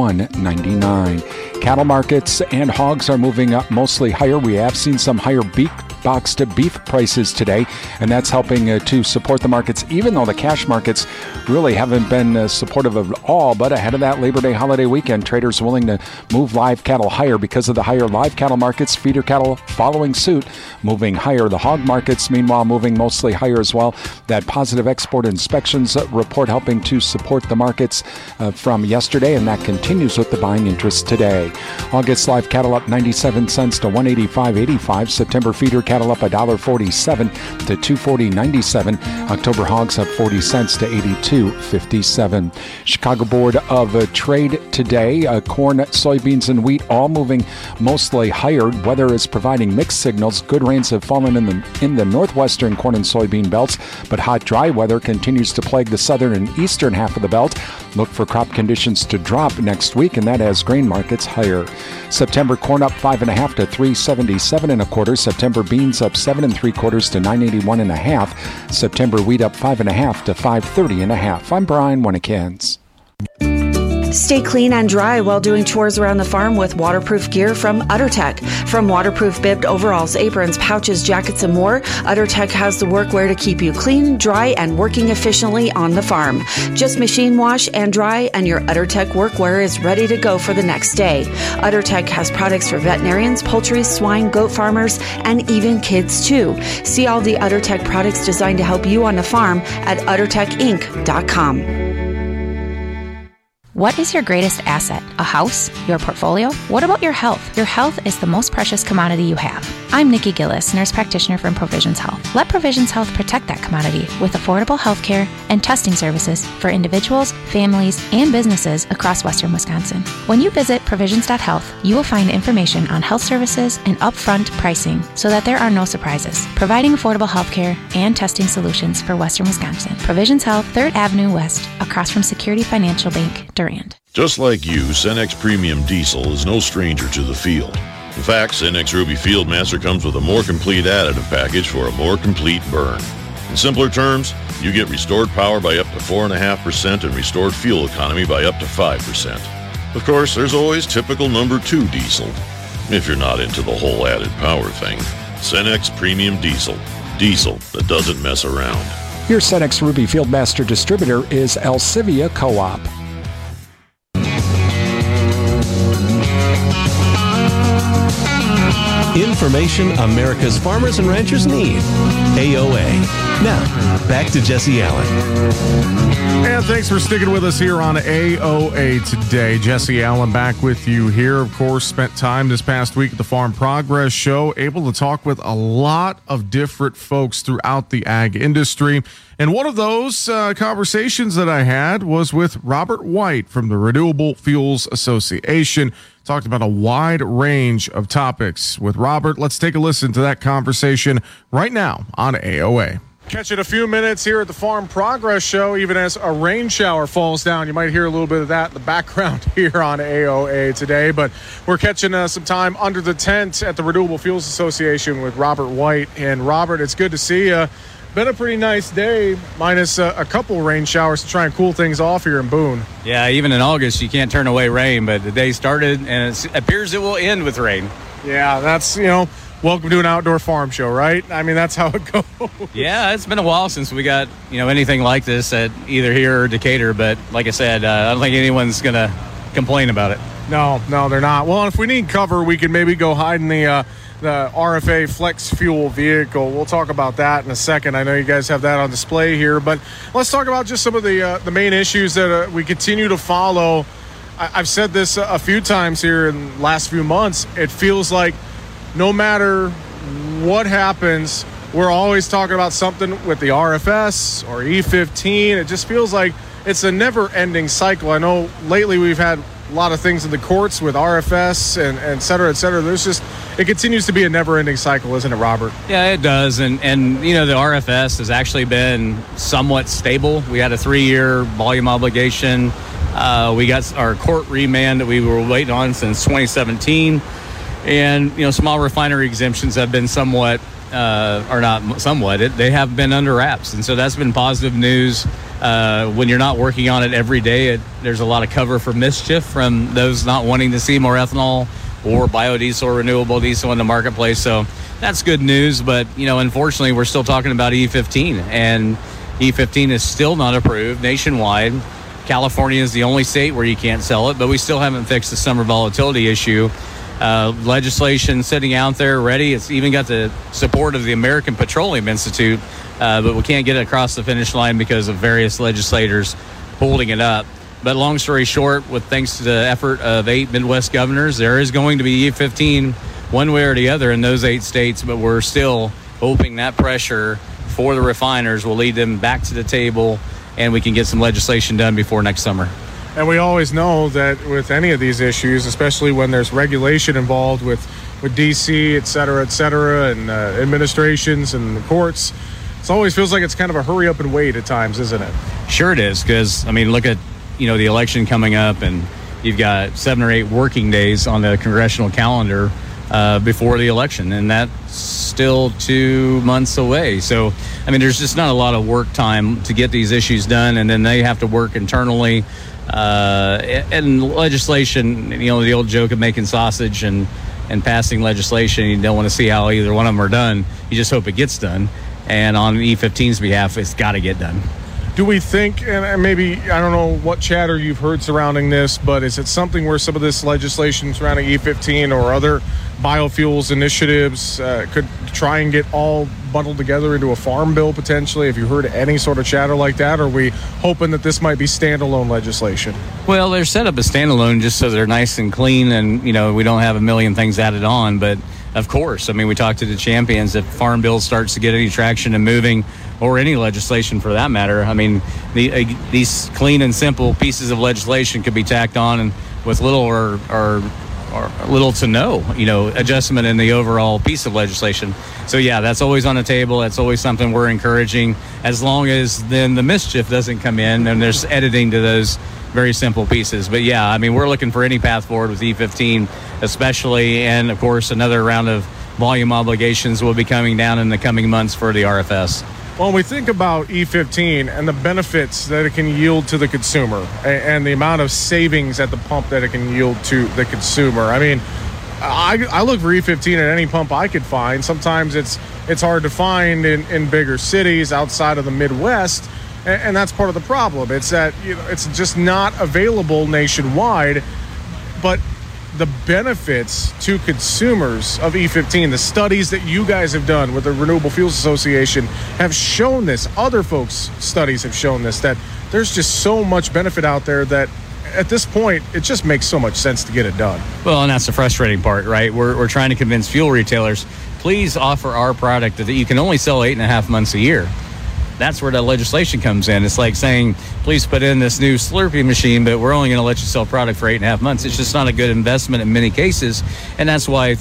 21.99. Cattle markets and hogs are moving up mostly higher. We have seen some higher boxed beef prices today, and that's helping to support the markets, even though the cash markets really haven't been supportive of all. But ahead of that Labor Day holiday weekend, traders willing to move live cattle higher because of the higher live cattle markets. Feeder cattle following suit, moving higher. The hog markets, meanwhile, moving mostly higher as well. That positive export inspections report helping to support the markets from yesterday, and that continues with the buying interest today. August live cattle up 97 cents to 185.85. September feeder cattle up $1.47 to 240.97. October hogs up 40 cents to 82.57. Chicago Board of Trade today. Corn, soybeans, and wheat all moving mostly higher. Weather is providing mixed signals. Good rains have fallen in the northwestern corn and soybean belts, but hot, dry weather continues to plague the southern and eastern half of the belt. Look for crop conditions to drop next week, and that has grain markets higher. September corn up 5.5 to 377.25. September beans up 7 3/4 to 981.5. September wheat up 5.5 to 530.5. I'm Brian Winnekins. Stay clean and dry while doing chores around the farm with waterproof gear from UtterTech. From waterproof bibbed overalls, aprons, pouches, jackets, and more, UtterTech has the workwear to keep you clean, dry, and working efficiently on the farm. Just machine wash and dry, and your UtterTech workwear is ready to go for the next day. UtterTech has products for veterinarians, poultry, swine, goat farmers, and even kids too. See all the UtterTech products designed to help you on the farm at UtterTechInc.com. What is your greatest asset? A house? Your portfolio? What about your health? Your health is the most precious commodity you have. I'm Nikki Gillis, nurse practitioner from Provisions Health. Let Provisions Health protect that commodity with affordable health care and testing services for individuals, families, and businesses across western Wisconsin. When you visit provisions.health, you will find information on health services and upfront pricing so that there are no surprises, providing affordable health care and testing solutions for western Wisconsin. Provisions Health, 3rd Avenue West, across from Security Financial Bank, Durand. Just like you, Cenex Premium Diesel is no stranger to the field. In fact, Cenex Ruby Fieldmaster comes with a more complete additive package for a more complete burn. In simpler terms, you get restored power by up to 4.5% and restored fuel economy by up to 5%. Of course, there's always typical number 2 diesel, if you're not into the whole added power thing. Cenex Premium Diesel. Diesel that doesn't mess around. Your Cenex Ruby Fieldmaster distributor is Alcivia Co-op. Information America's farmers and ranchers need. AOA. Now, back to Jesse Allen. And thanks for sticking with us here on AOA today. Jesse Allen back with you here. Of course, spent time this past week at the Farm Progress Show, able to talk with a lot of different folks throughout the ag industry. And one of those conversations that I had was with Robert White from the Renewable Fuels Association, Talked about a wide range of topics with Robert. Let's take a listen to that conversation right now on AOA. Catch it a few minutes here at the Farm Progress Show, even as a rain shower falls down. You might hear a little bit of that in the background here on AOA today, but we're catching some time under the tent at the Renewable Fuels Association with Robert White. And Robert, it's good to see you. Been a pretty nice day, minus a couple rain showers to try and cool things off here in Boone. Yeah, even in August, you can't turn away rain, but the day started, and it appears it will end with rain. Yeah, that's, welcome to an outdoor farm show, right? I mean, that's how it goes. Yeah, it's been a while since we got, anything like this at either here or Decatur, but like I said, I don't think anyone's going to complain about it. No, they're not. Well, if we need cover, we can maybe go hide in the RFA Flex Fuel vehicle. We'll talk about that in a second. I know you guys have that on display here, but let's talk about just some of the main issues that we continue to follow. I've said this a few times here in the last few months. It feels like no matter what happens, we're always talking about something with the RFS or E15. It just feels like it's a never-ending cycle. I know lately we've had a lot of things in the courts with RFS and et cetera, et cetera. It continues to be a never-ending cycle, isn't it, Robert? Yeah, it does. And the RFS has actually been somewhat stable. We had a 3-year volume obligation. We got our court remand that we were waiting on since 2017. And, small refinery exemptions have been somewhat, they have been under wraps. And so that's been positive news. When you're not working on it every day, there's a lot of cover for mischief from those not wanting to see more ethanol or biodiesel or renewable diesel in the marketplace. So that's good news. But, unfortunately, we're still talking about E15. And E15 is still not approved nationwide. California is the only state where you can't sell it, but we still haven't fixed the summer volatility issue. Legislation sitting out there ready. It's even got the support of the American Petroleum Institute, but we can't get it across the finish line because of various legislators holding it up. But long story short, thanks to the effort of 8 Midwest governors, there is going to be E15 one way or the other in those 8 states, but we're still hoping that pressure for the refiners will lead them back to the table and we can get some legislation done before next summer. And we always know that with any of these issues, especially when there's regulation involved with D.C., et cetera, and administrations and the courts, it always feels like it's kind of a hurry up and wait at times, isn't it? Sure it is, because, look at, the election coming up, and you've got 7 or 8 working days on the congressional calendar before the election, and that's still 2 months away. So, there's just not a lot of work time to get these issues done, and then they have to work internally. And legislation, the old joke of making sausage and passing legislation, you don't want to see how either one of them are done. You just hope it gets done. And on E15's behalf, it's got to get done. Do we think, and maybe, I don't know what chatter you've heard surrounding this, but is it something where some of this legislation surrounding E15 or other biofuels initiatives could try and get all bundled together into a farm bill potentially? Have you heard any sort of chatter like that? Or are we hoping that this might be standalone legislation? Well, they're set up as standalone just so they're nice and clean and, we don't have a million things added on. But of course, we talked to the champions. If Farm Bill starts to get any traction and moving, or any legislation for that matter, these clean and simple pieces of legislation could be tacked on and with little or little to no, adjustment in the overall piece of legislation. So yeah, that's always on the table. That's always something we're encouraging, as long as then the mischief doesn't come in and there's editing to those very simple pieces. But yeah, we're looking for any path forward with E15 especially, and of course another round of volume obligations will be coming down in the coming months for the RFS. Well, when we think about E15 and the benefits that it can yield to the consumer and the amount of savings at the pump that it can yield to the consumer, I look for E15 at any pump I could find. Sometimes it's hard to find in bigger cities outside of the Midwest, and that's part of the problem. It's that it's just not available nationwide, but the benefits to consumers of E15, the studies that you guys have done with the Renewable Fuels Association have shown this. Other folks' studies have shown this, that there's just so much benefit out there that at this point, it just makes so much sense to get it done. Well, and that's the frustrating part, right? We're trying to convince fuel retailers, please offer our product that you can only sell 8.5 months a year. that's where the legislation comes in. It's like saying, please put in this new Slurpee machine, but we're only going to let you sell product for 8.5 months. It's just not a good investment in many cases. And that's why,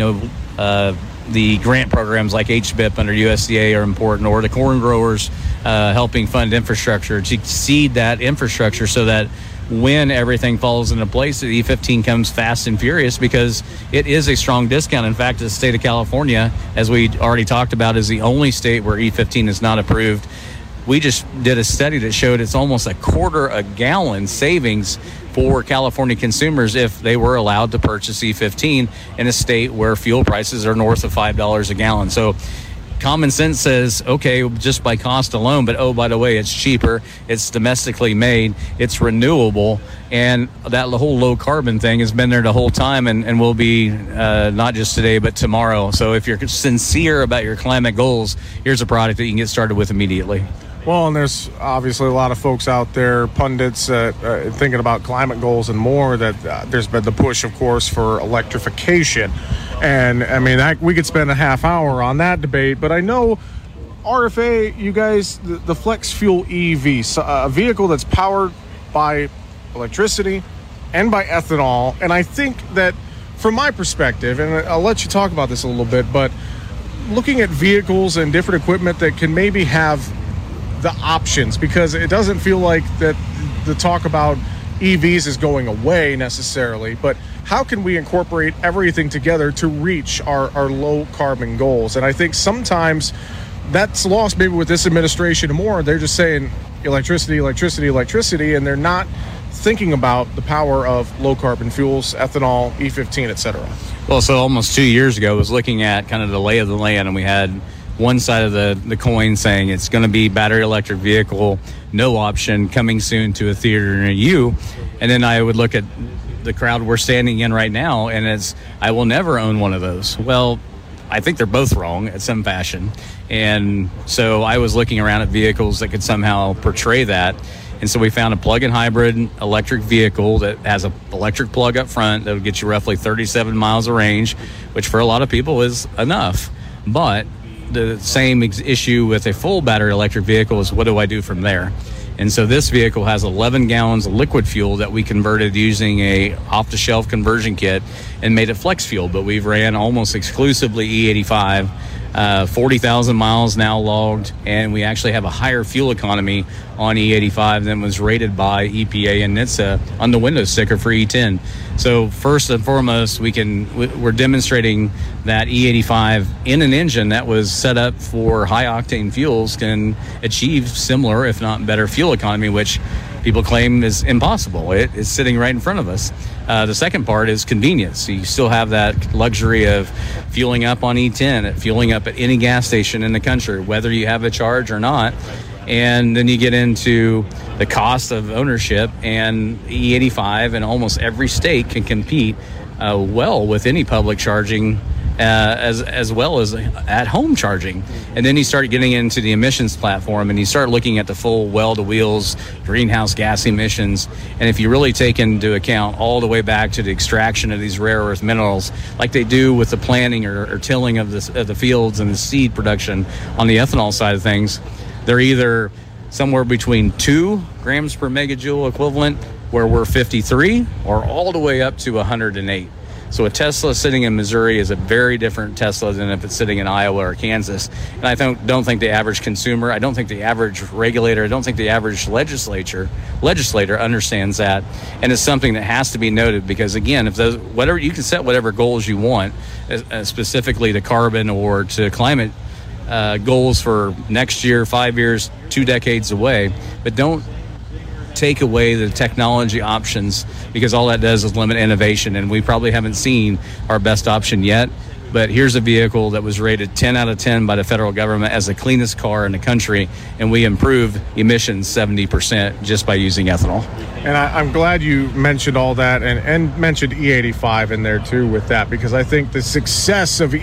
the grant programs like HBIP under USDA are important, or the corn growers helping fund infrastructure to seed that infrastructure so that when everything falls into place, the E15 comes fast and furious, because it is a strong discount. In fact, the state of California, as we already talked about, is the only state where E15 is not approved. We just did a study that showed it's almost a quarter a gallon savings for California consumers if they were allowed to purchase E15 in a state where fuel prices are north of $5 a gallon. So common sense says, okay, just by cost alone, but oh, by the way, it's cheaper, it's domestically made, it's renewable, and that whole low carbon thing has been there the whole time and will be not just today, but tomorrow. So if you're sincere about your climate goals, here's a product that you can get started with immediately. Well, and there's obviously a lot of folks out there, pundits, thinking about climate goals and more, that there's been the push, of course, for electrification. And, I mean, we could spend a half hour on that debate, but I know RFA, you guys, the Flex Fuel EV, a vehicle that's powered by electricity and by ethanol. And I think that, from my perspective, and I'll let you talk about this a little bit, but looking at vehicles and different equipment that can maybe have the options, because it doesn't feel like that the talk about EVs is going away necessarily, but how can we incorporate everything together to reach our low carbon goals? And I think sometimes that's lost maybe with this administration more. They're just saying electricity, electricity, electricity, and they're not thinking about the power of low carbon fuels, ethanol, E15, et cetera. Well, so almost 2 years ago, I was looking at kind of the lay of the land, and we had one side of the coin saying it's going to be battery electric vehicle, no option, coming soon to a theater near you. And then I would look at the crowd we're standing in right now, and it's, I will never own one of those. Well, I think they're both wrong in some fashion. And so I was looking around at vehicles that could somehow portray that. And so we found a plug-in hybrid electric vehicle that has an electric plug up front that would get you roughly 37 miles of range, which for a lot of people is enough. But the same issue with a full battery electric vehicle is, what do I do from there? And so this vehicle has 11 gallons of liquid fuel that we converted using a off-the-shelf conversion kit and made it flex fuel. But we've ran almost exclusively E85, 40,000 miles now logged, and we actually have a higher fuel economy on E85 than was rated by EPA and NHTSA on the window sticker for E10. So first and foremost, we're demonstrating that E85 in an engine that was set up for high octane fuels can achieve similar, if not better, fuel economy, which people claim is impossible. It is sitting right in front of us. The second part is convenience. You still have that luxury of fueling up on E10, fueling up at any gas station in the country, whether you have a charge or not. And then you get into the cost of ownership, and E85 in almost every state can compete well with any public charging, as well as at home charging. And then you start getting into the emissions platform, and you start looking at the full well-to-wheels greenhouse gas emissions. And if you really take into account all the way back to the extraction of these rare earth minerals, like they do with the planting or tilling of the fields and the seed production on the ethanol side of things, they're either somewhere between 2 grams per megajoule equivalent, where we're 53, or all the way up to 108. So a Tesla sitting in Missouri is a very different Tesla than if it's sitting in Iowa or Kansas. And I don't think the average consumer, I don't think the average regulator, I don't think the average legislator understands that. And it's something that has to be noted, because again, if whatever you can set whatever goals you want, specifically to carbon or to climate goals for next year, 5 years, 2 decades away, but don't take away the technology options, because all that does is limit innovation, and we probably haven't seen our best option yet. But here's a vehicle that was rated 10 out of 10 by the federal government as the cleanest car in the country, and we improved emissions 70% just by using ethanol. And I'm glad you mentioned all that and mentioned E85 in there too with that, because I think the success of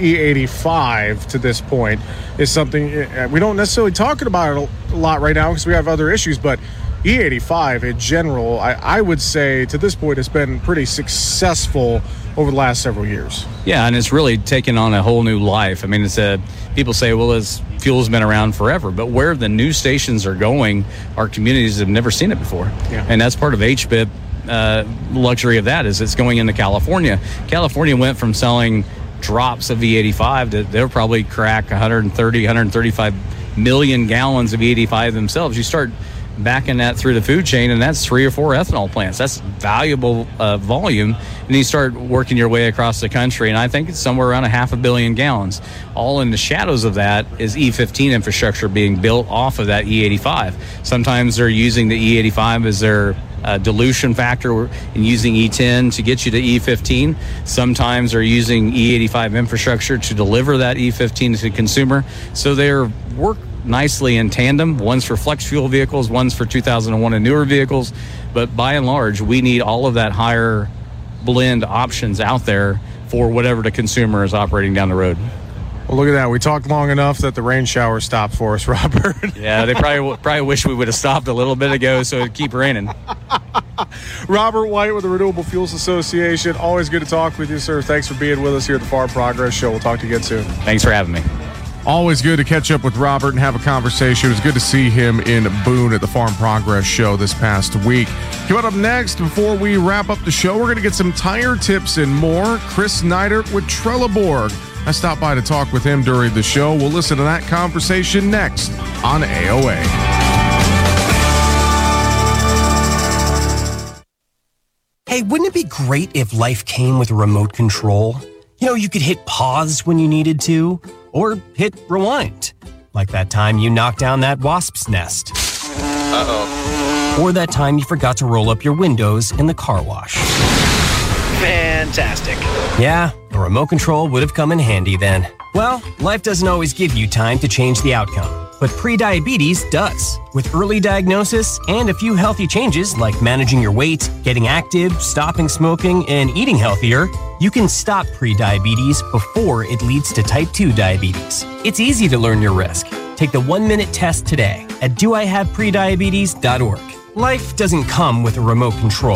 E85 to this point is something we don't necessarily talk about it a lot right now because we have other issues, but E85 in general, I would say to this point has been pretty successful over the last several years. Yeah, and it's really taken on a whole new life. I mean, people say, well, fuel's been around forever, but where the new stations are going, our communities have never seen it before. Yeah. And that's part of HBIP luxury of that, is it's going into California. California went from selling drops of E85 to they'll probably crack 135 million gallons of E85 themselves. You start backing that through the food chain, and that's 3 or 4 ethanol plants. That's valuable volume. And you start working your way across the country, and I think it's somewhere around 500 million gallons. All in the shadows of that is E15 infrastructure being built off of that E85. Sometimes they're using the E85 as their dilution factor and using E10 to get you to E15. Sometimes they're using E85 infrastructure to deliver that E15 to the consumer. So they're work nicely in tandem. One's for flex fuel vehicles, one's for 2001 and newer vehicles. But by and large, we need all of that higher blend options out there for whatever the consumer is operating down the road. Well, look at that. We talked long enough that the rain shower stopped for us, Robert. Yeah, they probably wish we would have stopped a little bit ago so it'd keep raining. Robert White with the Renewable Fuels Association. Always good to talk with you, sir. Thanks for being with us here at the Farm Progress Show. We'll talk to you again soon. Thanks for having me. Always good to catch up with Robert and have a conversation. It was good to see him in Boone at the Farm Progress Show this past week. Coming up next, before we wrap up the show, we're going to get some tire tips and more. Chris Neidert with Trelleborg. I stopped by to talk with him during the show. We'll listen to that conversation next on AOA. Hey, wouldn't it be great if life came with a remote control? You know, you could hit pause when you needed to, or hit rewind, like that time you knocked down that wasp's nest. Uh-oh. Or that time you forgot to roll up your windows in the car wash. Fantastic. Yeah, a remote control would have come in handy then. Well, life doesn't always give you time to change the outcome, but prediabetes does. With early diagnosis and a few healthy changes like managing your weight, getting active, stopping smoking, and eating healthier, you can stop prediabetes before it leads to type 2 diabetes. It's easy to learn your risk. Take the 1-minute test today at doihaveprediabetes.org. Life doesn't come with a remote control.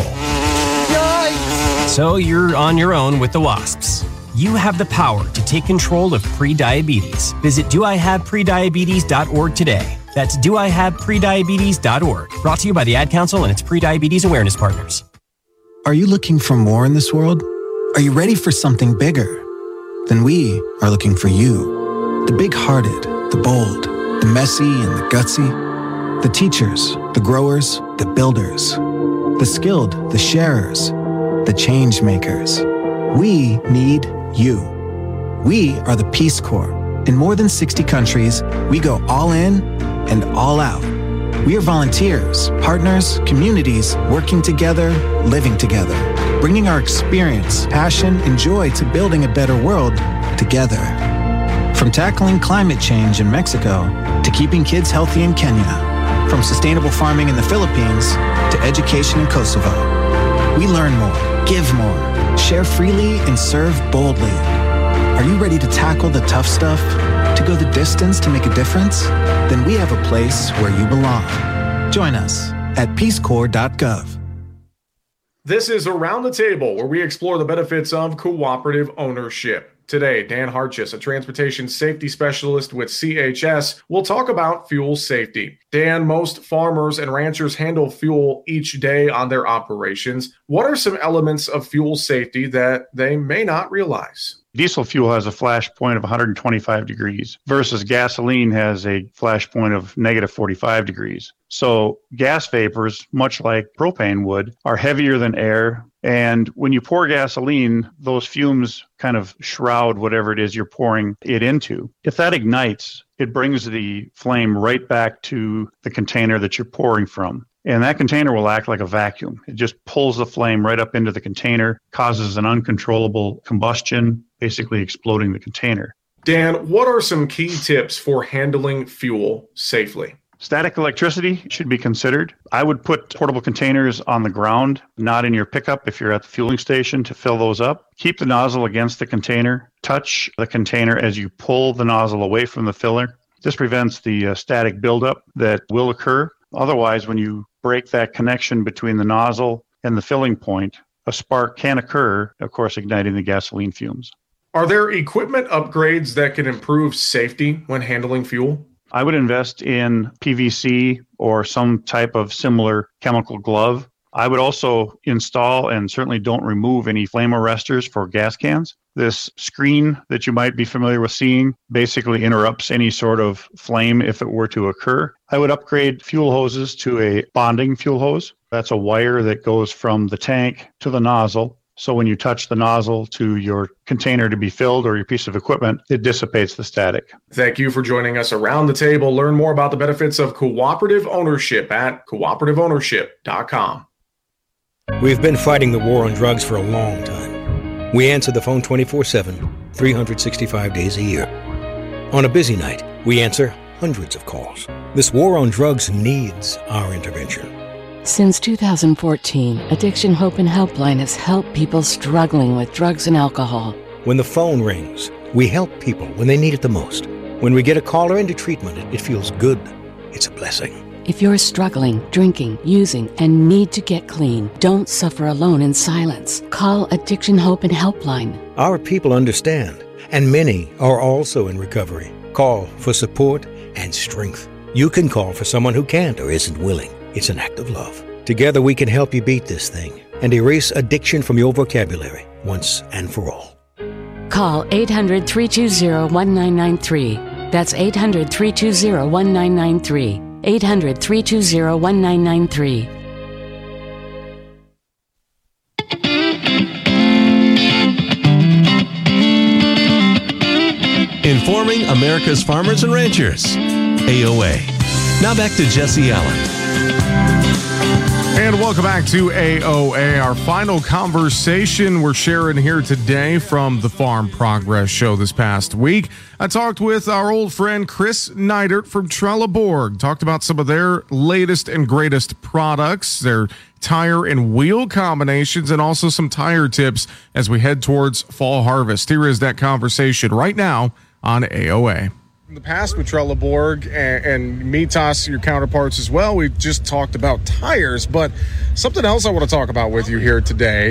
So you're on your own with the wasps. You have the power to take control of prediabetes. Visit doihaveprediabetes.org today. That's doihaveprediabetes.org. Brought to you by the Ad Council and its Prediabetes Awareness Partners. Are you looking for more in this world? Are you ready for something bigger? Then we are looking for you. The big-hearted, the bold, the messy and the gutsy. The teachers, the growers, the builders. The skilled, the sharers. The change makers. We need you. We are the Peace Corps. In more than 60 countries, we go all in and all out. We are volunteers, partners, communities, working together, living together, bringing our experience, passion, and joy to building a better world together. From tackling climate change in Mexico to keeping kids healthy in Kenya, from sustainable farming in the Philippines to education in Kosovo. We learn more, give more, share freely, and serve boldly. Are you ready to tackle the tough stuff? To go the distance to make a difference? Then we have a place where you belong. Join us at peacecorps.gov. This is Around the Table, where we explore the benefits of cooperative ownership. Today, Dan Hartjes, a transportation safety specialist with CHS, will talk about fuel safety. Dan, most farmers and ranchers handle fuel each day on their operations. What are some elements of fuel safety that they may not realize? Diesel fuel has a flash point of 125 degrees versus gasoline has a flash point of negative 45 degrees. So gas vapors, much like propane would, are heavier than air. And when you pour gasoline, those fumes kind of shroud whatever it is you're pouring it into. If that ignites, it brings the flame right back to the container that you're pouring from. And that container will act like a vacuum. It just pulls the flame right up into the container, causes an uncontrollable combustion, basically exploding the container. Dan, what are some key tips for handling fuel safely? Static electricity should be considered. I would put portable containers on the ground, not in your pickup if you're at the fueling station, to fill those up. Keep the nozzle against the container. Touch the container as you pull the nozzle away from the filler. This prevents the static buildup that will occur. Otherwise, when you break that connection between the nozzle and the filling point, a spark can occur, of course, igniting the gasoline fumes. Are there equipment upgrades that can improve safety when handling fuel? I would invest in PVC or some type of similar chemical glove. I would also install and certainly don't remove any flame arresters for gas cans. This screen that you might be familiar with seeing basically interrupts any sort of flame if it were to occur. I would upgrade fuel hoses to a bonding fuel hose. That's a wire that goes from the tank to the nozzle. So when you touch the nozzle to your container to be filled or your piece of equipment, it dissipates the static. Thank you for joining us around the table. Learn more about the benefits of cooperative ownership at cooperativeownership.com. We've been fighting the war on drugs for a long time. We answer the phone 24/7, 365 days a year. On a busy night, we answer hundreds of calls. This war on drugs needs our intervention. Since 2014, Addiction Hope and Helpline has helped people struggling with drugs and alcohol. When the phone rings, we help people when they need it the most. When we get a caller into treatment, it feels good. It's a blessing. If you're struggling, drinking, using, and need to get clean, don't suffer alone in silence. Call Addiction Hope and Helpline. Our people understand, and many are also in recovery. Call for support and strength. You can call for someone who can't or isn't willing. It's an act of love. Together we can help you beat this thing and erase addiction from your vocabulary once and for all. Call 800-320-1993. That's 800-320-1993. 800-320-1993. Informing America's farmers and ranchers. AOA. Now back to Jesse Allen. And welcome back to AOA, our final conversation we're sharing here today from the Farm Progress Show this past week. I talked with our old friend Chris Neidert from Trelleborg, talked about some of their latest and greatest products, their tire and wheel combinations, and also some tire tips as we head towards fall harvest. Here is that conversation right now on AOA. In the past with Trelleborg and Mitas, your counterparts as well, we've just talked about tires, but something else I want to talk about with you here today,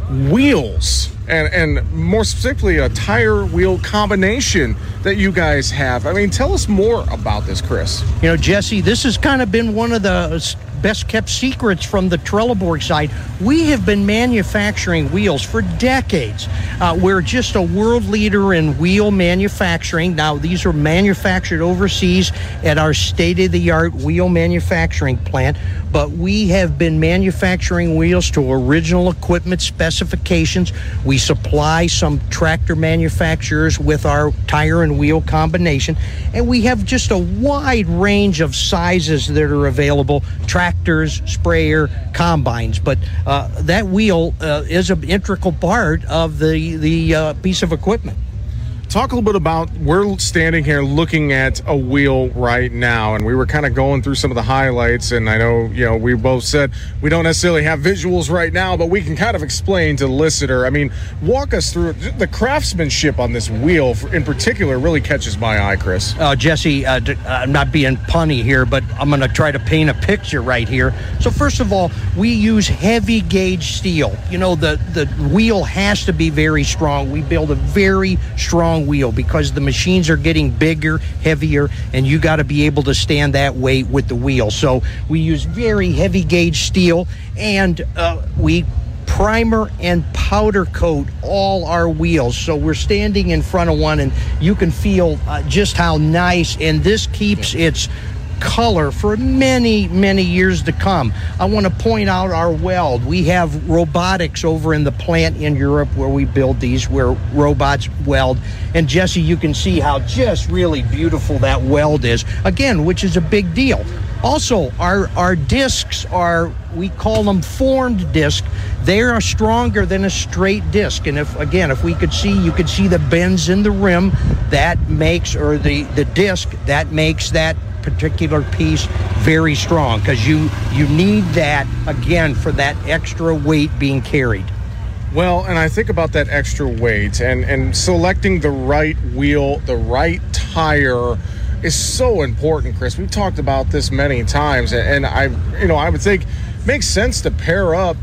wheels, and more specifically a tire wheel combination that you guys have. I mean, tell us more about this, Chris. You know, Jesse, this has kind of been one of the best kept secrets from the Trelleborg side. We have been manufacturing wheels for decades. We're just a world leader in wheel manufacturing. Now, these are manufactured overseas at our state-of-the-art wheel manufacturing plant, but we have been manufacturing wheels to original equipment specifications. We supply some tractor manufacturers with our tire and wheel combination, and we have just a wide range of sizes that are available: tractors, sprayer, combines. But that wheel is an integral part of the piece of equipment. Talk a little bit about, we're standing here looking at a wheel right now, and we were kind of going through some of the highlights, and I know, you know, we both said we don't necessarily have visuals right now, but we can kind of explain to the listener. I mean, walk us through the craftsmanship on this wheel in particular really catches my eye, Chris. Jesse, I'm not being punny here, but I'm going to try to paint a picture right here. So first of all, we use heavy gauge steel. You know, the wheel has to be very strong. We build a very strong wheel because the machines are getting bigger, heavier, and you got to be able to stand that weight with the wheel. So we use very heavy gauge steel, and we primer and powder coat all our wheels. So we're standing in front of one, and you can feel just how nice, and this keeps its color for many, many years to come. I want to point out our weld. We have robotics over in the plant in Europe where we build these, where robots weld. And Jesse, you can see how just really beautiful that weld is, again, which is a big deal. Also, our discs are, we call them formed disc. They are stronger than a straight disc. And if we could see, you could see the bends in the rim that makes, or the disc that makes that particular piece very strong, because you need that, again, for that extra weight being carried. Well, and I think about that extra weight and selecting the right wheel, the right tire is so important, Chris. We've talked about this many times, and I would think it makes sense to pair up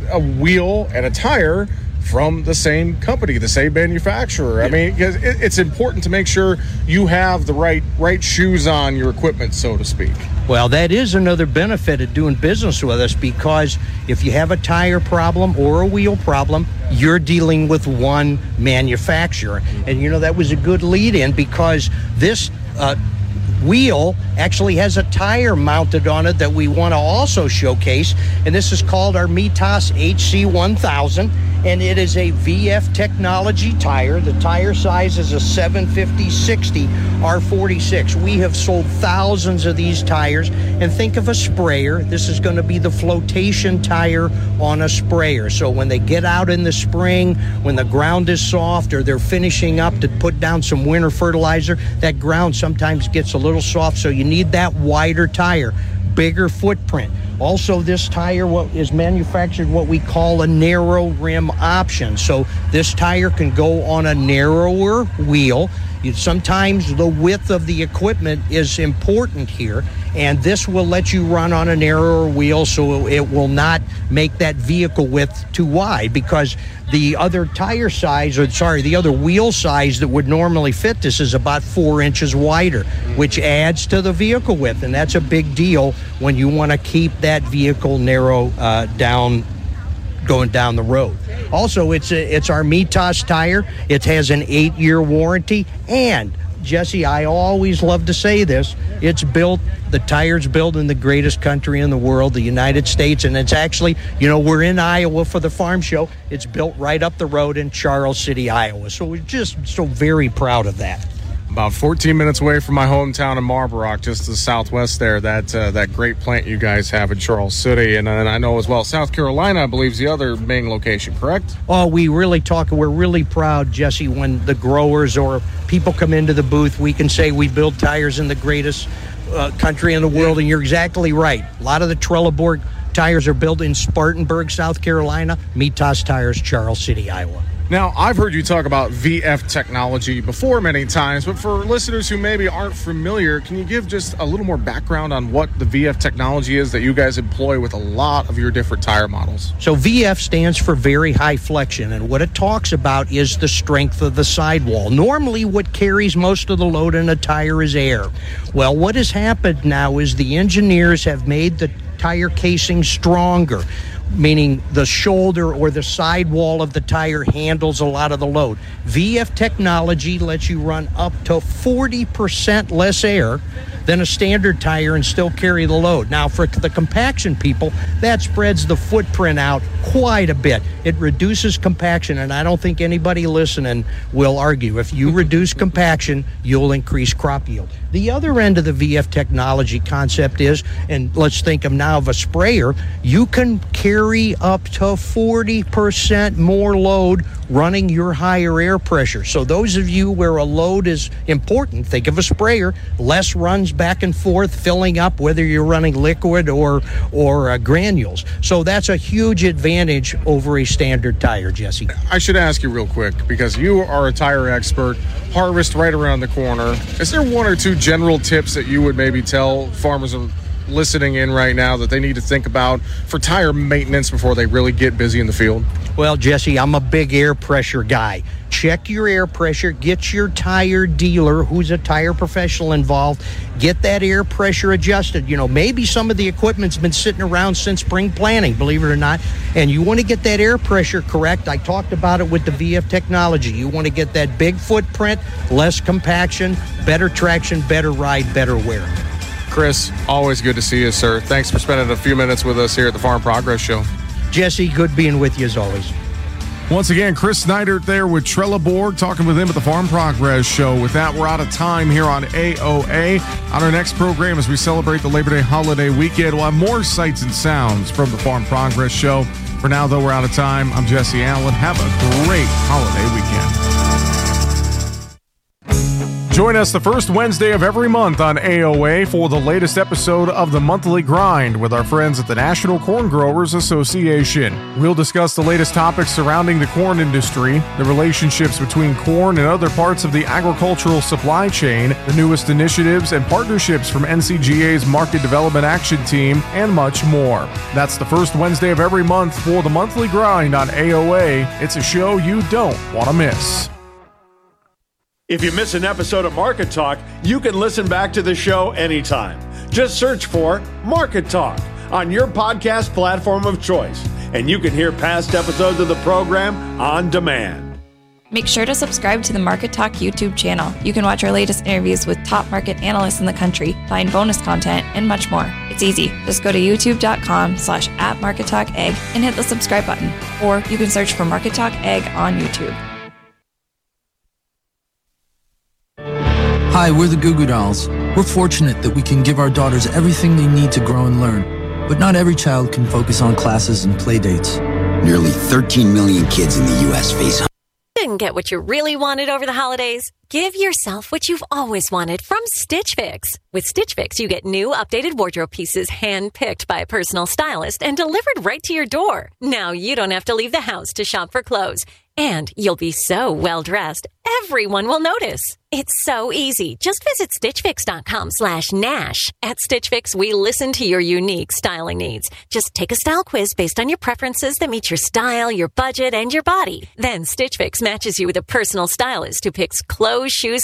a wheel and a tire from the same company, the same manufacturer. I mean, because it's important to make sure you have the right shoes on your equipment, so to speak. Well, that is another benefit of doing business with us, because if you have a tire problem or a wheel problem, you're dealing with one manufacturer. And, that was a good lead-in, because this wheel actually has a tire mounted on it that we want to also showcase, and this is called our Mitas HC1000, and it is a VF technology tire. The tire size is a 750/60 R46. We have sold thousands of these tires, and think of a sprayer. This is going to be the flotation tire on a sprayer. So when they get out in the spring, when the ground is soft, or they're finishing up to put down some winter fertilizer, that ground sometimes gets a little soft, so you need that wider tire, bigger footprint. Also, this tire is manufactured what we call a narrow rim option. So this tire can go on a narrower wheel. Sometimes the width of the equipment is important here, and this will let you run on a narrower wheel, so it will not make that vehicle width too wide, because the other the other wheel size that would normally fit this is about 4 inches wider, which adds to the vehicle width, and that's a big deal when you want to keep that vehicle narrow going down the road. Also, it's our Mitas tire. It has an 8-year warranty, and Jesse, I always love to say this, the tire's built in the greatest country in the world, the United States, and it's actually, we're in Iowa for the farm show. It's built right up the road in Charles City, Iowa. So we're just so very proud of that. About 14 minutes away from my hometown of Marlborough, just to the southwest there, that great plant you guys have in Charles City. And I know as well, South Carolina, I believe, is the other main location, correct? Oh, we're really proud, Jesse, when the growers or people come into the booth, we can say we build tires in the greatest country in the world, and you're exactly right. A lot of the Trelleborg tires are built in Spartanburg, South Carolina. Mitas Tires, Charles City, Iowa. Now, I've heard you talk about VF technology before many times, but for listeners who maybe aren't familiar, can you give just a little more background on what the VF technology is that you guys employ with a lot of your different tire models? So VF stands for very high flexion, and what it talks about is the strength of the sidewall. Normally, what carries most of the load in a tire is air. Well, what has happened now is the engineers have made the tire casing stronger, meaning the shoulder or the sidewall of the tire handles a lot of the load. VF technology lets you run up to 40% less air than a standard tire and still carry the load. Now, for the compaction people, that spreads the footprint out quite a bit. It reduces compaction, and I don't think anybody listening will argue. If you reduce compaction, you'll increase crop yield. The other end of the VF technology concept is, and let's think of a sprayer, you can carry up to 40% more load running your higher air pressure. So those of you where a load is important, think of a sprayer, less runs back and forth filling up, whether you're running liquid or granules. So that's a huge advantage over a standard tire, Jesse. I should ask you real quick, because you are a tire expert, harvest right around the corner. Is there one or two general tips that you would maybe tell farmers listening in right now that they need to think about for tire maintenance before they really get busy in the field? Well, Jesse, I'm a big air pressure guy. Check your air pressure. Get your tire dealer, who's a tire professional, involved. Get that air pressure adjusted. Maybe some of the equipment's been sitting around since spring planting, believe it or not, and you want to get that air pressure correct. I talked about it with the VF technology. You want to get that big footprint, less compaction, better traction, better ride, better wear. Chris, always good to see you, sir. Thanks for spending a few minutes with us here at the Farm Progress Show. Jesse, good being with you as always. Once again, Chris Neidert there with Trelleborg, talking with him at the Farm Progress Show. With that, we're out of time here on AOA. On our next program, as we celebrate the Labor Day holiday weekend, we'll have more sights and sounds from the Farm Progress Show. For now, though, we're out of time. I'm Jesse Allen. Have a great holiday weekend. Join us the first Wednesday of every month on AOA for the latest episode of the Monthly Grind with our friends at the National Corn Growers Association. We'll discuss the latest topics surrounding the corn industry, the relationships between corn and other parts of the agricultural supply chain, the newest initiatives and partnerships from NCGA's Market Development Action Team, and much more. That's the first Wednesday of every month for the Monthly Grind on AOA. It's a show you don't want to miss. If you miss an episode of Market Talk, you can listen back to the show anytime. Just search for Market Talk on your podcast platform of choice, and you can hear past episodes of the program on demand. Make sure to subscribe to the Market Talk YouTube channel. You can watch our latest interviews with top market analysts in the country, find bonus content, and much more. It's easy. Just go to youtube.com/@MarketTalkAg and hit the subscribe button. Or you can search for Market Talk Ag on YouTube. Hi, we're the Goo Goo Dolls. We're fortunate that we can give our daughters everything they need to grow and learn. But not every child can focus on classes and play dates. Nearly 13 million kids in the U.S. face. Didn't get what you really wanted over the holidays? Give yourself what you've always wanted from Stitch Fix. With Stitch Fix, you get new updated wardrobe pieces hand-picked by a personal stylist and delivered right to your door. Now you don't have to leave the house to shop for clothes. And you'll be so well-dressed, everyone will notice. It's so easy. Just visit StitchFix.com/Nash. At Stitch Fix, we listen to your unique styling needs. Just take a style quiz based on your preferences that meet your style, your budget, and your body. Then Stitch Fix matches you with a personal stylist who picks clothes, shoes,